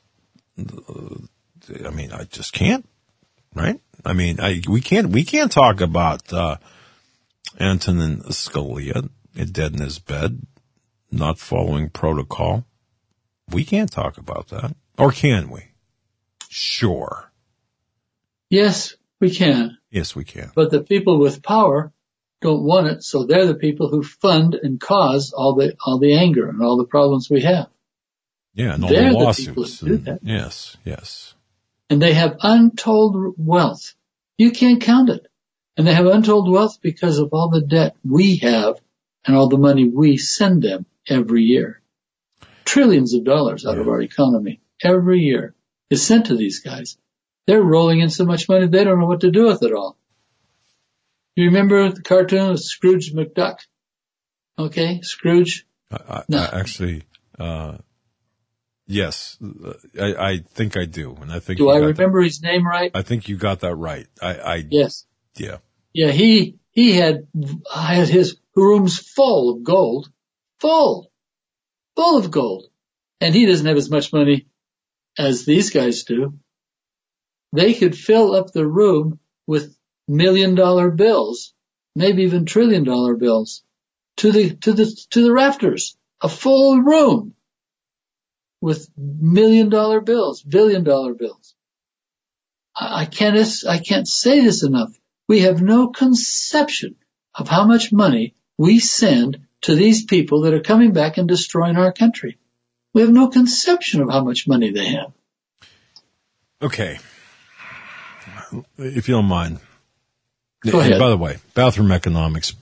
I just can't, right? We can't talk about, Antonin Scalia dead in his bed, not following protocol. We can't talk about that. Or can we? Sure. Yes, we can. Yes, we can. But the people with power don't want it, so they're the people who fund and cause all the anger and all the problems we have. Yeah, and all they're the lawsuits. The people who do that. Yes. And they have untold wealth. You can't count it. And they have untold wealth because of all the debt we have and all the money we send them every year. Trillions of dollars out of our economy every year is sent to these guys. They're rolling in so much money they don't know what to do with it all. You remember the cartoon of Scrooge McDuck? Okay, Scrooge? Yes, I think I do. And I think do I remember his name right? I think you got that right. Yes. Yeah. Yeah, he had his rooms full of gold. Full of gold. And he doesn't have as much money as these guys do. They could fill up the room with $1 million bills, maybe even $1 trillion bills, to the rafters. A full room with $1 million bills, $1 billion bills. I can't say this enough. We have no conception of how much money we send to these people that are coming back and destroying our country. We have no conception of how much money they have. Okay. If you don't mind. Go ahead. By the way, Bathroom Economics.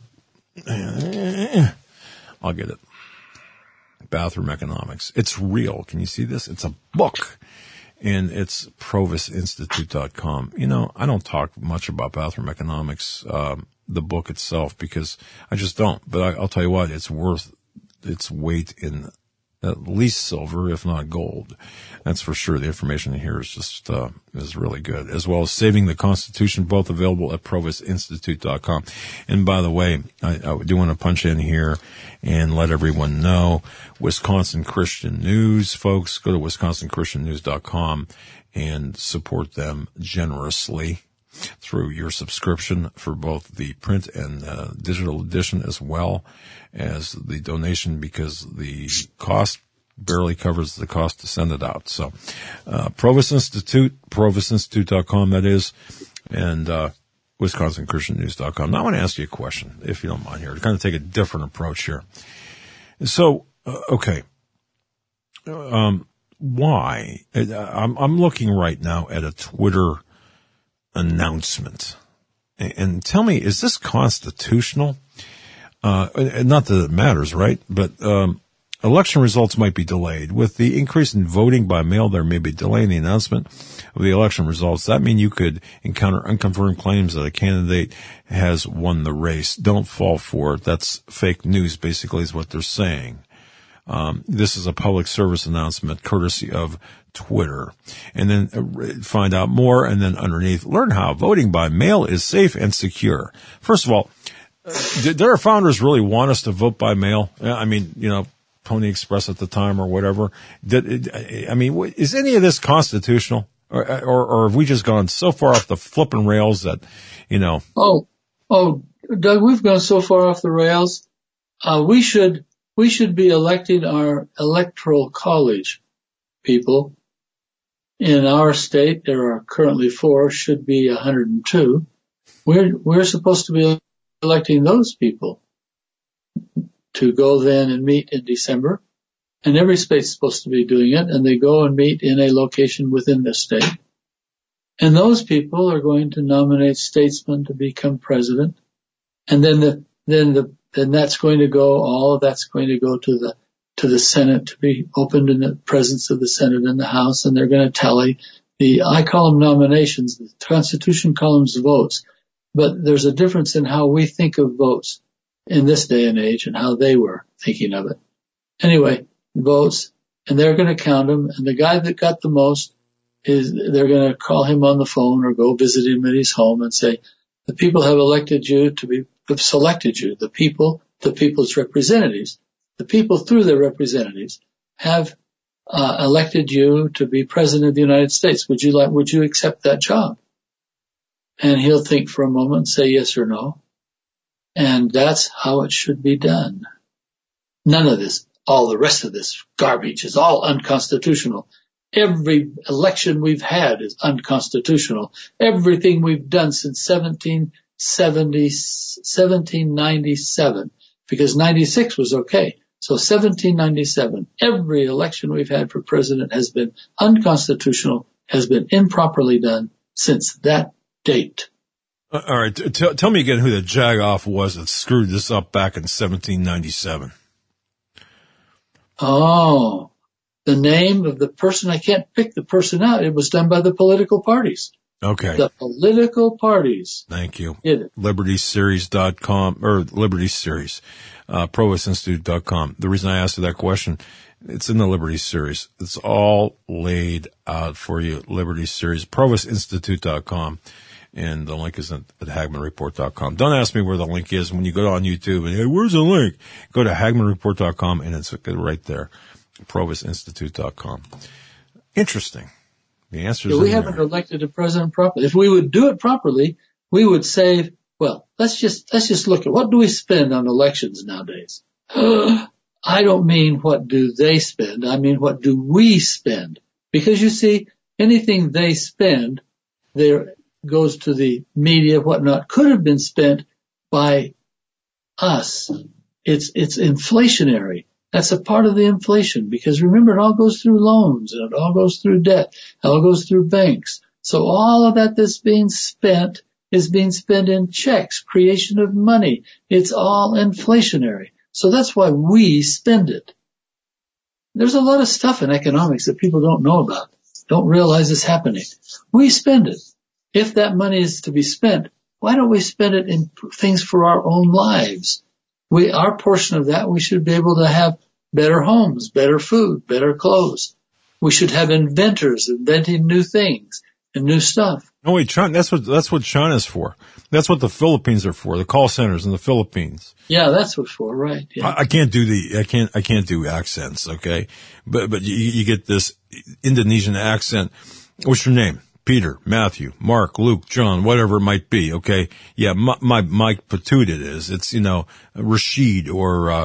I'll get it. Bathroom Economics. It's real. Can you see this? It's a book. And it's provisinstitute.com. I don't talk much about Bathroom Economics, the book itself, because I just don't. But I'll tell you what, it's worth its weight in at least silver, if not gold. That's for sure. The information here is just, is really good. As well as Saving the Constitution, both available at provisinstitute.com. And by the way, I do want to punch in here and let everyone know, Wisconsin Christian News, folks, go to wisconsinchristiannews.com and support them generously through your subscription for both the print and digital edition, as well as the donation, because the cost barely covers the cost to send it out. So, Provis Institute, provisinstitute.com, that is, and wisconsinchristiannews.com. Now I want to ask you a question, if you don't mind here, to kind of take a different approach here. So, okay. Why? I'm looking right now at a Twitter announcement. And tell me, is this constitutional? Not that it matters, right? But election results might be delayed. With the increase in voting by mail, there may be delay in the announcement of the election results. That means you could encounter unconfirmed claims that a candidate has won the race. Don't fall for it. That's fake news, basically, is what they're saying. This is a public service announcement courtesy of Twitter. And then find out more, and then underneath, learn how voting by mail is safe and secure. First of all, did our founders really want us to vote by mail? I mean, Pony Express at the time or whatever. Is any of this constitutional? Or have we just gone so far off the flipping rails that, Oh, Doug, we've gone so far off the rails. We should be electing our electoral college people In our state, there are currently 4, should be 102. We're supposed to be electing those people to go then and meet in December. And every state's supposed to be doing it, and they go and meet in a location within the state. And those people are going to nominate statesmen to become president. And then that's going to go, all of that's going to go to the Senate to be opened in the presence of the Senate and the House, and they're going to tally I call them nominations, the Constitution calls them votes, but there's a difference in how we think of votes in this day and age and how they were thinking of it. Anyway, votes, and they're going to count them, and the guy that got the most they're going to call him on the phone or go visit him at his home and say, the people have selected you, the people's representatives. The people through their representatives have elected you to be president of the United States. Would you accept that job? And he'll think for a moment, say yes or no. And that's how it should be done. None of this, all the rest of this garbage is all unconstitutional. Every election we've had is unconstitutional. Everything we've done since 1797, because 96 was okay. So 1797, every election we've had for president has been unconstitutional, has been improperly done since that date. All right. Tell me again who the jagoff was that screwed this up back in 1797. Oh, the name of the person, I can't pick the person out. It was done by the political parties. Okay. The political parties. Thank you. Did it. LibertySeries.com, or Liberty Series, ProvostInstitute.com. The reason I asked you that question, it's in the Liberty Series. It's all laid out for you. Liberty Series, ProvostInstitute.com. And the link is at HagmannReport.com. Don't ask me where the link is when you go on YouTube and, hey, where's the link? Go to HagmannReport.com and it's right there. ProvostInstitute.com. Interesting. The answer is we haven't elected a president properly. If we would do it properly, we would save, well, let's just look at what do we spend on elections nowadays? I don't mean what do they spend. I mean what do we spend? Because you see, anything they spend, there goes to the media, whatnot, could have been spent by us. It's inflationary. That's a part of the inflation, because remember, it all goes through loans and it all goes through debt. It all goes through banks. So all of that that's being spent is being spent in checks, creation of money. It's all inflationary. So that's why we spend it. There's a lot of stuff in economics that people don't know about, don't realize is happening. We spend it. If that money is to be spent, why don't we spend it in things for our own lives? Our portion of that, we should be able to have better homes, better food, better clothes. We should have inventors inventing new things and new stuff. No, wait, China, that's what China's for. That's what the Philippines are for, the call centers in the Philippines. Yeah, that's what for, right. Yeah. I can't do accents, okay? But you get this Indonesian accent. What's your name? Peter, Matthew, Mark, Luke, John, whatever it might be, okay? Yeah, Mike Patut it is. It's, Rashid or,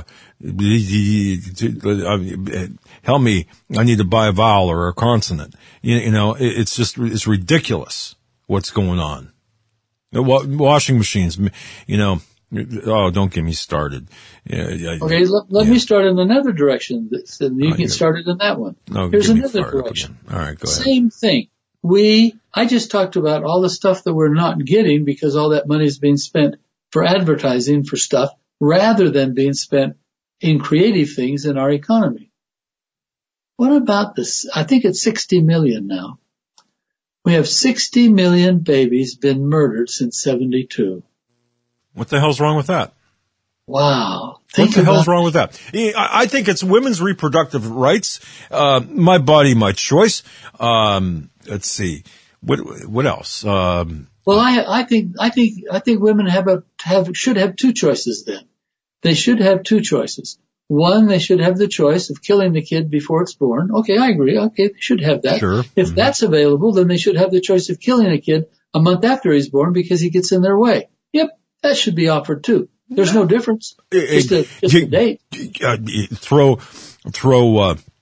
help me, I need to buy a vowel or a consonant. It's ridiculous what's going on. Washing machines, oh, don't get me started. Okay, let me start in another direction. You can start it in that one. No, here's another direction. All right, go ahead. Same thing. I just talked about all the stuff that we're not getting because all that money is being spent for advertising for stuff rather than being spent in creative things in our economy. What about this? I think it's 60 million now. We have 60 million babies been murdered since 72. What the hell's wrong with that? Wow. What the hell's wrong with that? I think it's women's reproductive rights, my body, my choice. Let's see. What else? Well, I think women should have two choices then. They should have two choices. One, they should have the choice of killing the kid before it's born. Okay, I agree. Okay, they should have that. Sure. If that's available, then they should have the choice of killing a kid a month after he's born because he gets in their way. Yep, that should be offered too. There's no difference. Just a date. Throw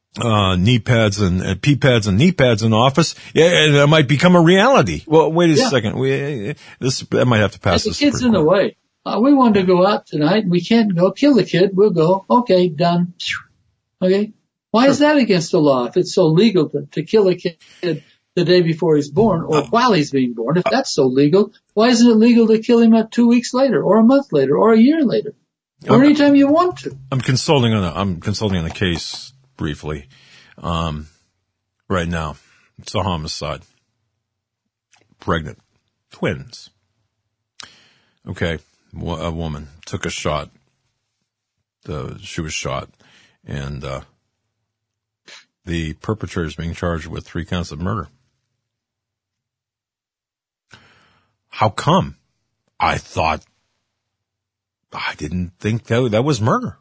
knee pads and pee pads and knee pads in office, yeah, that might become a reality. Well, wait a second. That might have to pass. The kid's in the way. We want to go out tonight. We can't go. Kill the kid. We'll go. Okay, done. Okay. Why is that against the law? If it's so legal to kill a kid the day before he's born or while he's being born, if that's so legal, why isn't it legal to kill him 2 weeks later or a month later or a year later or anytime you want to? I'm consulting on a case briefly, right now. It's a homicide. Pregnant. Twins. Okay. A woman took a shot. She was shot, and the perpetrator is being charged with 3 counts of murder. How come? I didn't think that was murder.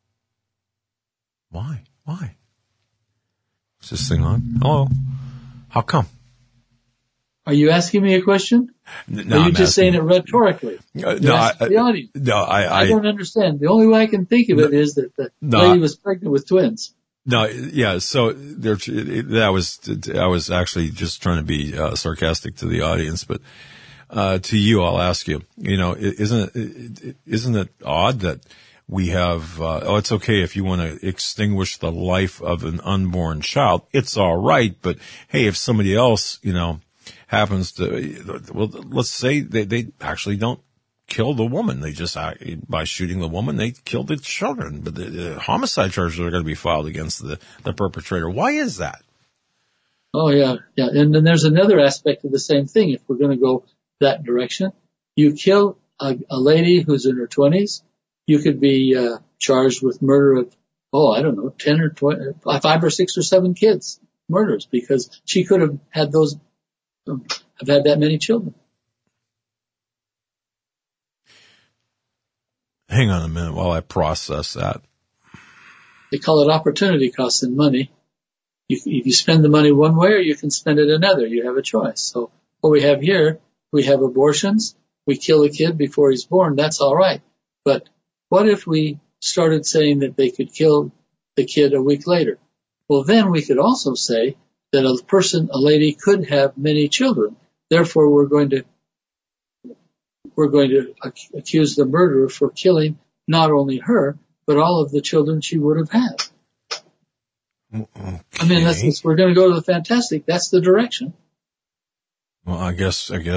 Why? Is this thing on? Hello? How come? Are you asking me a question? No, are you just saying it rhetorically? The audience. I don't understand. The only way I can think of it is that the lady was pregnant with twins. No, yeah. So I was actually just trying to be sarcastic to the audience, but to you, I'll ask you. Isn't it odd that we have? It's okay if you want to extinguish the life of an unborn child. It's all right, but hey, if somebody else, happens to, well, let's say they actually don't kill the woman. They just, by shooting the woman, they kill the children. But the homicide charges are going to be filed against the perpetrator. Why is that? Oh, yeah. And then there's another aspect of the same thing. If we're going to go that direction, you kill a lady who's in her 20s, you could be charged with murder of, 10 or 20, 5 or 6 or 7 kids, murders, because she could have had that many children. Hang on a minute while I process that. They call it opportunity costs and money. If you spend the money one way or you can spend it another. You have a choice. So what we have here, we have abortions. We kill a kid before he's born. That's all right. But what if we started saying that they could kill the kid a week later? Well, then we could also say that a lady could have many children. Therefore, we're going to accuse the murderer for killing not only her, but all of the children she would have had. Okay. I mean, we're going to go to the fantastic. That's the direction. Well, I guess we're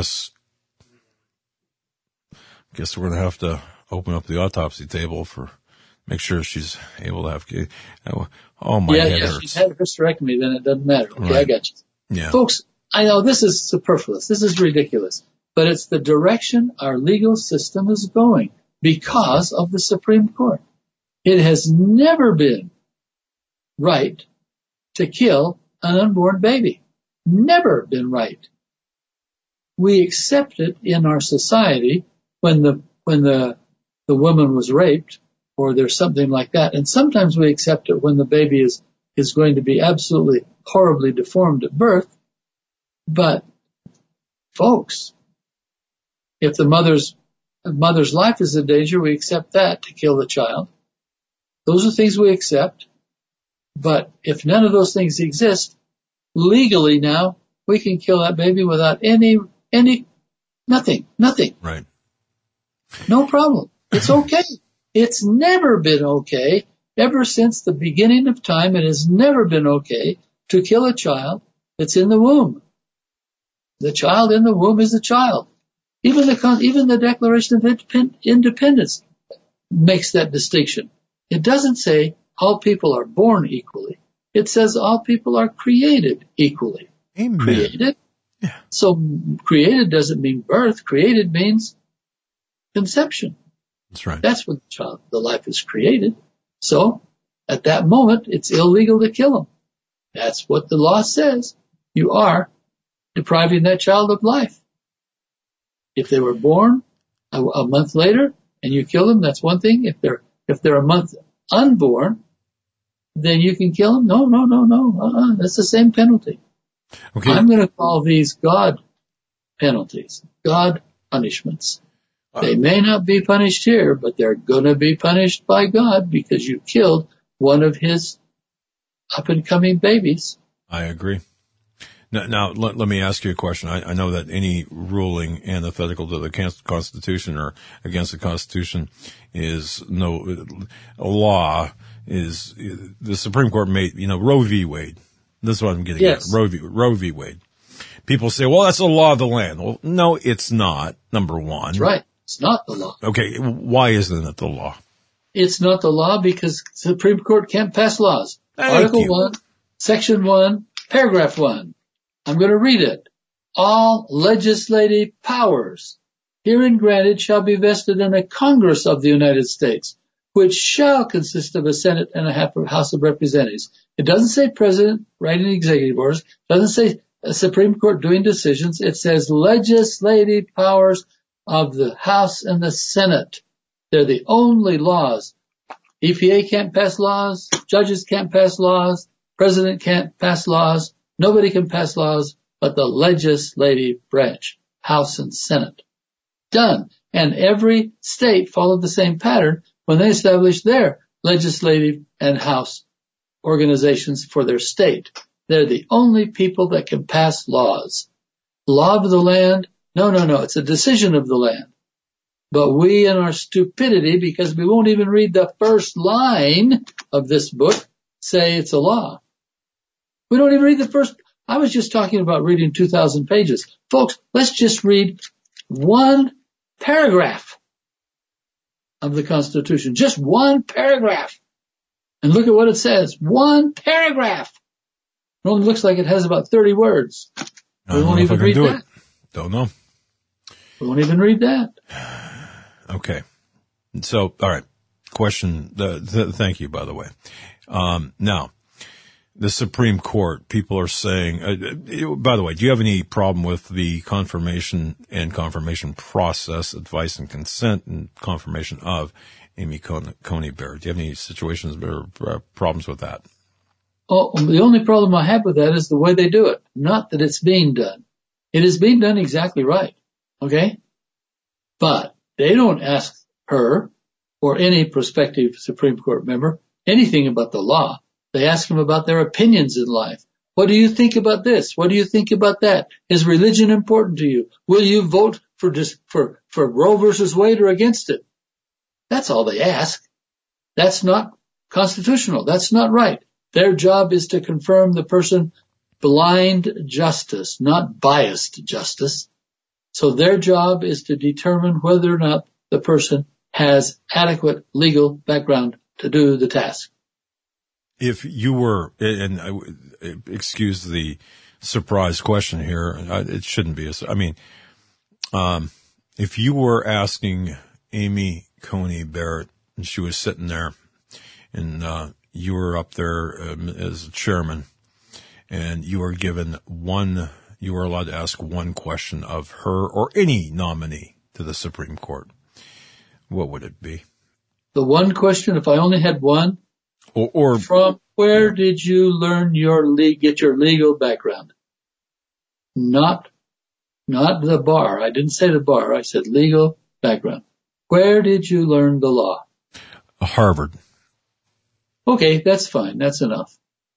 going to have to open up the autopsy table make sure she's able to have kids. Oh, my head hurts. If she's had a hysterectomy, then it doesn't matter. Okay, right. I got you. Yeah. Folks, I know this is superfluous. This is ridiculous. But it's the direction our legal system is going because of the Supreme Court. It has never been right to kill an unborn baby. Never been right. We accept it in our society when the woman was raped or there's something like that. And sometimes we accept it when the baby is going to be absolutely horribly deformed at birth. But folks, if the mother's life is in danger, we accept that to kill the child. Those are things we accept. But if none of those things exist, legally now, we can kill that baby without nothing. Right. No problem. It's okay. It's never been okay. Ever since the beginning of time, it has never been okay to kill a child that's in the womb. The child in the womb is a child. Even the Declaration of Independence makes that distinction. It doesn't say all people are born equally. It says all people are created equally. Amen. Created. Yeah. So created doesn't mean birth. Created means conception. That's right. That's when the life is created. So at that moment, it's illegal to kill them. That's what the law says. You are depriving that child of life. If they were born a month later and you kill them, that's one thing. If they're a month unborn, then you can kill them. No. That's the same penalty. Okay. I'm going to call these God penalties, God punishments. They may not be punished here, but they're going to be punished by God because you killed one of his up-and-coming babies. I agree. Now let me ask you a question. I know that any ruling antithetical to the Constitution or against the Constitution is a law. Is the Supreme Court made, Roe v. Wade. This is what I'm getting at. Roe v. Wade. People say, well, that's the law of the land. Well, no, it's not, number one. That's right. It's not the law. Okay, why isn't it the law? It's not the law because the Supreme Court can't pass laws. Article 1, Section 1, Paragraph 1. I'm going to read it. All legislative powers herein granted shall be vested in a Congress of the United States, which shall consist of a Senate and a House of Representatives. It doesn't say president writing executive orders. It doesn't say a Supreme Court doing decisions. It says legislative powers of the House and the Senate. They're the only laws. EPA can't pass laws. Judges can't pass laws. President can't pass laws. Nobody can pass laws but the legislative branch, House and Senate. Done. And every state followed the same pattern when they established their legislative and House organizations for their state. They're the only people that can pass laws. Law of the land? No. It's a decision of the land. But we in our stupidity, because we won't even read the first line of this book, say it's a law. We don't even read the first. I was just talking about reading 2,000 pages. Folks, let's just read one paragraph of the Constitution. Just one paragraph. And look at what it says. One paragraph. It only looks like it has about 30 words. We won't even read that. Don't know. We won't even read that. Okay. So, all right. Question. Thank you, by the way. Now, the Supreme Court, people are saying, by the way, do you have any problem with the confirmation and confirmation process, advice and consent and confirmation of Amy Coney Barrett? Do you have any situations or problems with that? Oh, the only problem I have with that is the way they do it, not that it's being done. It is being done exactly right. Okay? But they don't ask her or any prospective Supreme Court member anything about the law. They ask them about their opinions in life. What do you think about this? What do you think about that? Is religion important to you? Will you vote for Roe versus Wade or against it? That's all they ask. That's not constitutional. That's not right. Their job is to confirm the person blind justice, not biased justice. So their job is to determine whether or not the person has adequate legal background to do the task. If you were, and excuse the surprise question here, it shouldn't be. If you were asking Amy Coney Barrett and she was sitting there and you were up there as a chairman and you were you were allowed to ask one question of her or any nominee to the Supreme Court, what would it be? The one question, if I only had one? Or from where did you learn get your legal background? Not the bar. I didn't say the bar. I said legal background. Where did you learn the law? Harvard. Okay, that's fine. That's enough.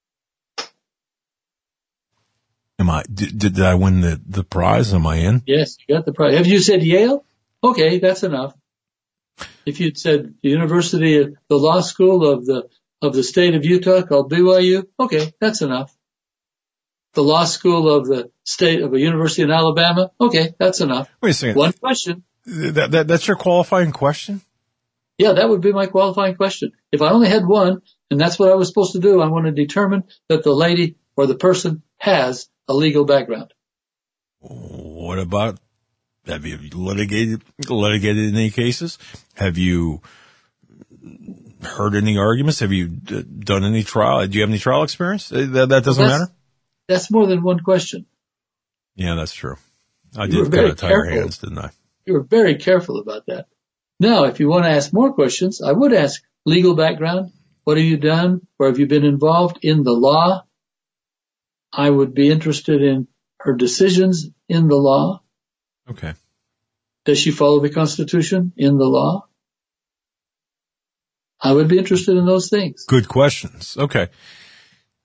Did I win the prize? Am I in? Yes, you got the prize. Have you said Yale? Okay, that's enough. If you'd said the law school of the state of Utah called BYU, okay, that's enough. The law school of the state of a university in Alabama, okay, that's enough. Wait a second. One question. That's your qualifying question? Yeah, that would be my qualifying question. If I only had one, and that's what I was supposed to do, I want to determine that the lady or the person has a legal background. What about, have you litigated any cases? Have you heard any arguments? Have you done any trial? Do you have any trial experience? That doesn't matter? That's more than one question. Yeah, that's true. I did kind of tie your hands, didn't I? You were very careful about that. Now, if you want to ask more questions, I would ask legal background. What have you done? Where have you been involved in the law? I would be interested in her decisions in the law. Okay. Does she follow the Constitution in the law? I would be interested in those things. Good questions. Okay.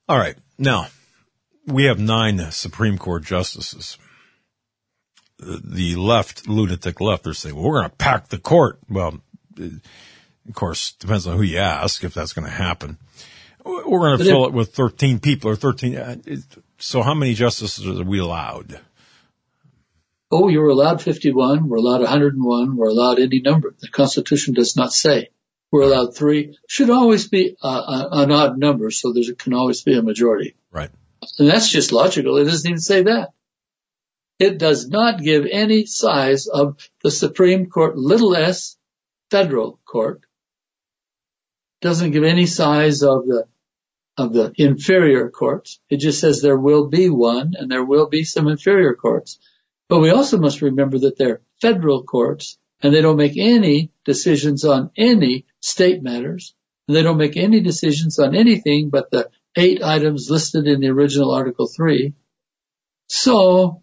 All right. Now, we have 9 Supreme Court justices. The left, lunatic left, they're saying, well, we're going to pack the court. Well, of course, depends on who you ask if that's going to happen. We're going to fill it with 13 people or 13. So how many justices are we allowed? Oh, you're allowed 51. We're allowed 101. We're allowed any number. The Constitution does not say. We're allowed 3. Should always be an odd number, so there can always be a majority. Right. And that's just logical. It doesn't even say that. It does not give any size of the Supreme Court, little s, federal court. Doesn't give any size of the inferior courts. It just says there will be one and there will be some inferior courts. But we also must remember that they're federal courts and they don't make any decisions on any state matters. And they don't make any decisions on anything but the 8 items listed in the original Article 3. So,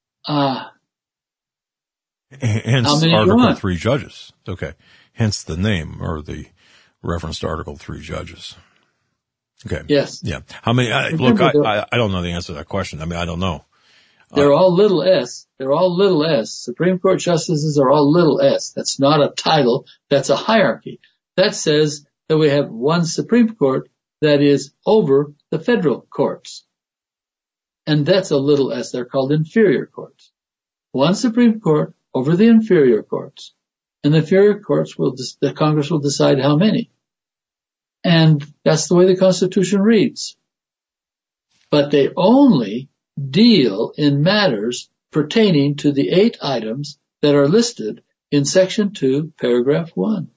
hence Article 3 judges. Okay. Hence the name or the reference to Article 3 judges. Okay. Yes. Yeah. How many? Look, I don't know the answer to that question. I mean, I don't know. They're all little s. They're all little s. Supreme Court justices are all little s. That's not a title. That's a hierarchy. That says that we have one Supreme Court that is over the federal courts. And that's a little s. They're called inferior courts. One Supreme Court over the inferior courts. And the inferior courts the Congress will decide how many. And that's the way the Constitution reads. But they only deal in matters pertaining to the 8 items that are listed in Section 2, Paragraph 1.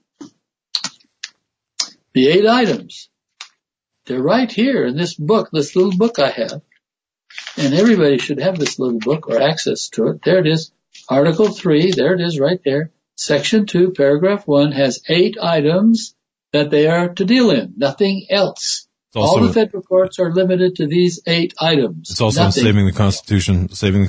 The 8 items. They're right here in this book, this little book I have. And everybody should have this little book or access to it. There it is. Article 3, there it is right there. Section 2, Paragraph 1 has 8 items that they are to deal in. Nothing else. All the federal courts are limited to these 8 items. It's also Saving the Constitution.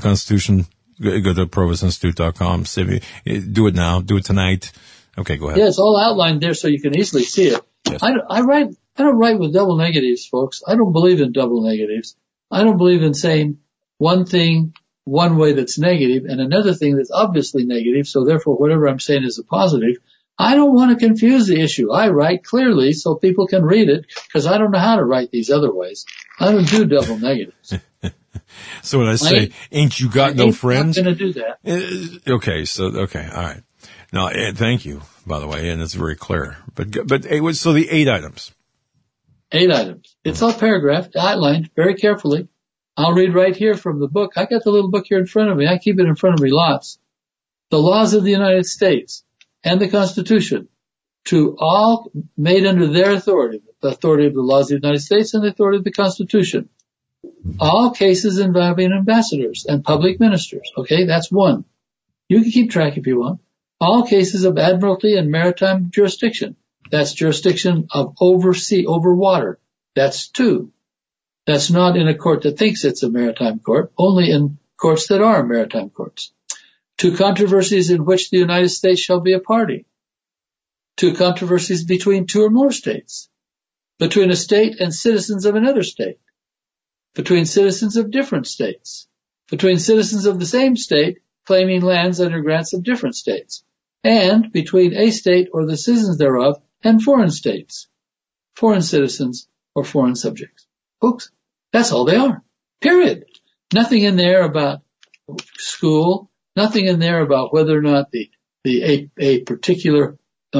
Go to provosinstitute.com. Do it now. Do it tonight. Okay, go ahead. Yeah, it's all outlined there so you can easily see it. Yes. I don't write with double negatives, folks. I don't believe in double negatives. I don't believe in saying one thing one way that's negative and another thing that's obviously negative, so therefore whatever I'm saying is a positive. I don't want to confuse the issue. I write clearly so people can read it because I don't know how to write these other ways. I don't do double negatives. So when I say, ain't you got no friends? I'm not going to do that. Okay. All right. Now, thank you, by the way, and it's very clear. But so the 8 items. 8 items. It's all paragraphed, outlined very carefully. I'll read right here from the book. I got the little book here in front of me. I keep it in front of me lots. The laws of the United States and the Constitution to all made under their authority, the authority of the laws of the United States and the authority of the Constitution. All cases involving ambassadors and public ministers. Okay, that's 1. You can keep track if you want. All cases of admiralty and maritime jurisdiction. That's jurisdiction of over water. That's 2. That's not in a court that thinks it's a maritime court, only in courts that are maritime courts. 2 controversies in which the United States shall be a party. 2 controversies between 2 or more states. Between a state and citizens of another state. Between citizens of different states. Between citizens of the same state claiming lands under grants of different states. And between a state or the citizens thereof and foreign states. Foreign citizens or foreign subjects. Folks, that's all they are. Period. Nothing in there about school. Nothing in there about whether or not a particular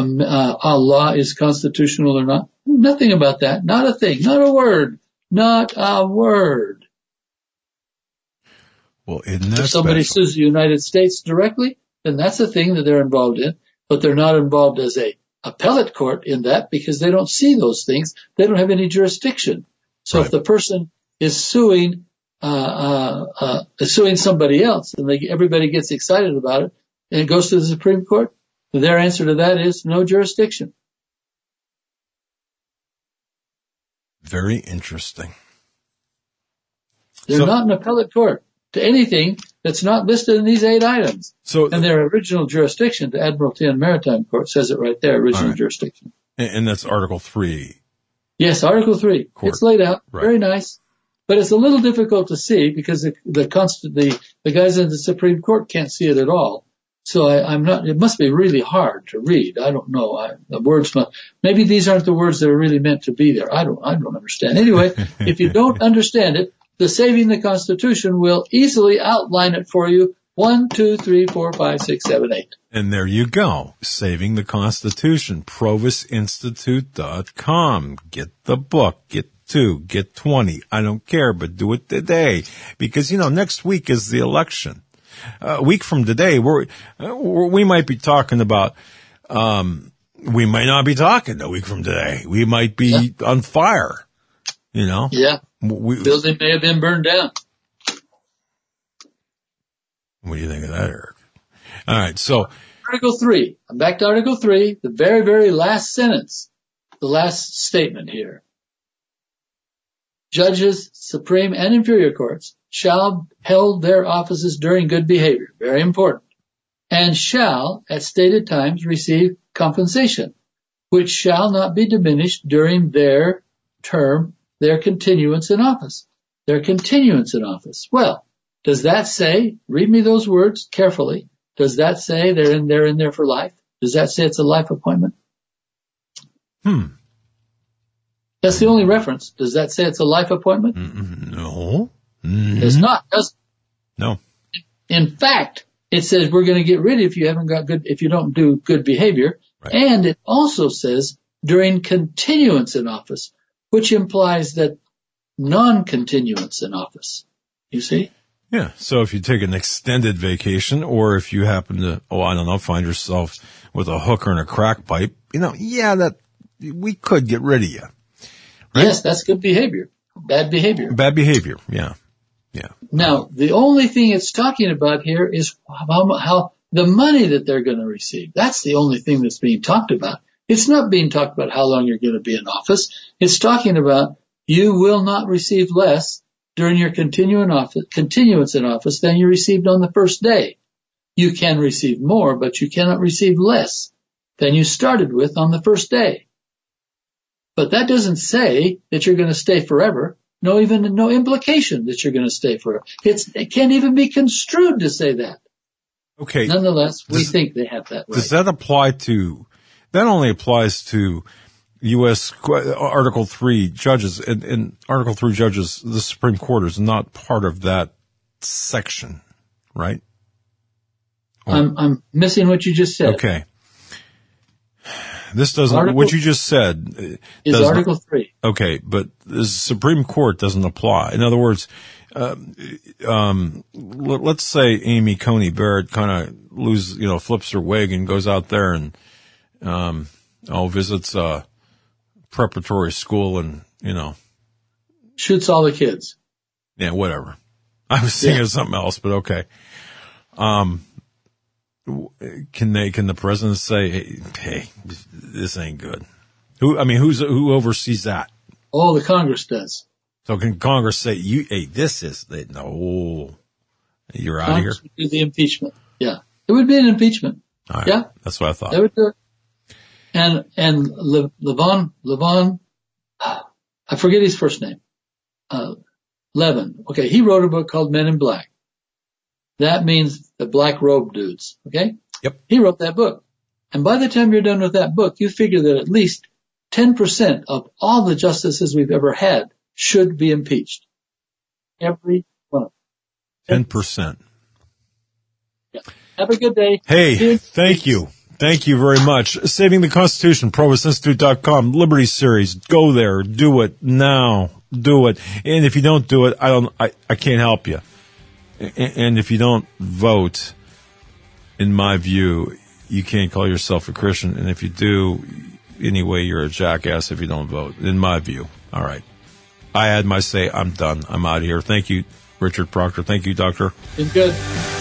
law is constitutional or not. Nothing about that. Not a thing. Not a word. Not a word. Well, isn't that if somebody sues the United States directly, then that's a thing that they're involved in. But they're not involved as a appellate court in that because they don't see those things. They don't have any jurisdiction. So if the person is suing somebody else and everybody gets excited about it and it goes to the Supreme Court, their answer to that is no jurisdiction. Very interesting. They're not an appellate court to anything that's not listed in these 8 items. And their original jurisdiction, the Admiralty and Maritime Court, says it right there, original jurisdiction. And that's Article 3. Yes, Article 3. Court. It's laid out. Right. Very nice. But it's a little difficult to see because the guys in the Supreme Court can't see it at all. So it must be really hard to read. I don't know. Maybe these aren't the words that are really meant to be there. I don't understand. Anyway, if you don't understand it, the Saving the Constitution will easily outline it for you. 1, 2, 3, 4, 5, 6, 7, 8. And there you go. Saving the Constitution. ProvostInstitute.com. Get the book. Get 2. Get 20. I don't care, but do it today. Because, next week is the election. A week from today, we might be talking about, we might not be talking a week from today. We might be on fire, Yeah. Building may have been burned down. What do you think of that, Eric? All right, so Article 3. I'm back to Article 3, the very, very last sentence, the last statement here. Judges, Supreme and Inferior Courts shall hold their offices during good behavior, very important, and shall, at stated times, receive compensation, which shall not be diminished during their term, their continuance in office. Their continuance in office. Well, does that say, read me those words carefully, does that say they're in there for life? Does that say it's a life appointment? That's the only reference. Does that say it's a life appointment? No. Mm-hmm. It's not, does it? No. In fact, it says we're going to get rid if you don't do good behavior. Right. And it also says during continuance in office, which implies that non-continuance in office. You see? Yeah. So if you take an extended vacation or if you happen to, find yourself with a hooker and a crack pipe, that we could get rid of you. Right? Yes, that's good behavior. Bad behavior. Bad behavior. Yeah. Yeah. Now, the only thing it's talking about here is how the money that they're going to receive. That's the only thing that's being talked about. It's not being talked about how long you're going to be in office. It's talking about you will not receive less during your continuance in office than you received on the first day. You can receive more, but you cannot receive less than you started with on the first day. But that doesn't say that you're going to stay forever. No implication that you're going to stay forever. It can't even be construed to say that. Okay. Nonetheless, we think they have that right. Does that apply to, that only applies to U.S. Article 3 judges, and Article 3 judges, the Supreme Court is not part of that section, right? I'm missing what you just said. Okay. This doesn't, what you just said is Article 3. Okay, but the Supreme Court doesn't apply. In other words, let's say Amy Coney Barrett kind of flips her wig and goes out there and, visits a preparatory school and, shoots all the kids. Yeah, whatever. I was thinking of something else, but okay. Can the president say, hey, this ain't good? Who oversees that? Oh, the Congress does. So can Congress say, no, you're out of here? Would do the impeachment. Yeah. It would be an impeachment. All right. Yeah. That's what I thought. They would do it. And Levon, I forget his first name. Levin. Okay. He wrote a book called Men in Black. That means the black robe dudes. Okay. Yep. He wrote that book. And by the time you're done with that book, you figure that at least 10% of all the justices we've ever had should be impeached. Every one. 10%. Yeah. Have a good day. Hey, thank you. Thank you very much. Saving the Constitution, ProvostInstitute.com, Liberty Series. Go there. Do it now. Do it. And if you don't do it, I can't help you. And if you don't vote, in my view, you can't call yourself a Christian. And if you do, anyway, you're a jackass if you don't vote, in my view. All right. I had my say. I'm done. I'm out of here. Thank you, Richard Proctor. Thank you, Doctor. Been good.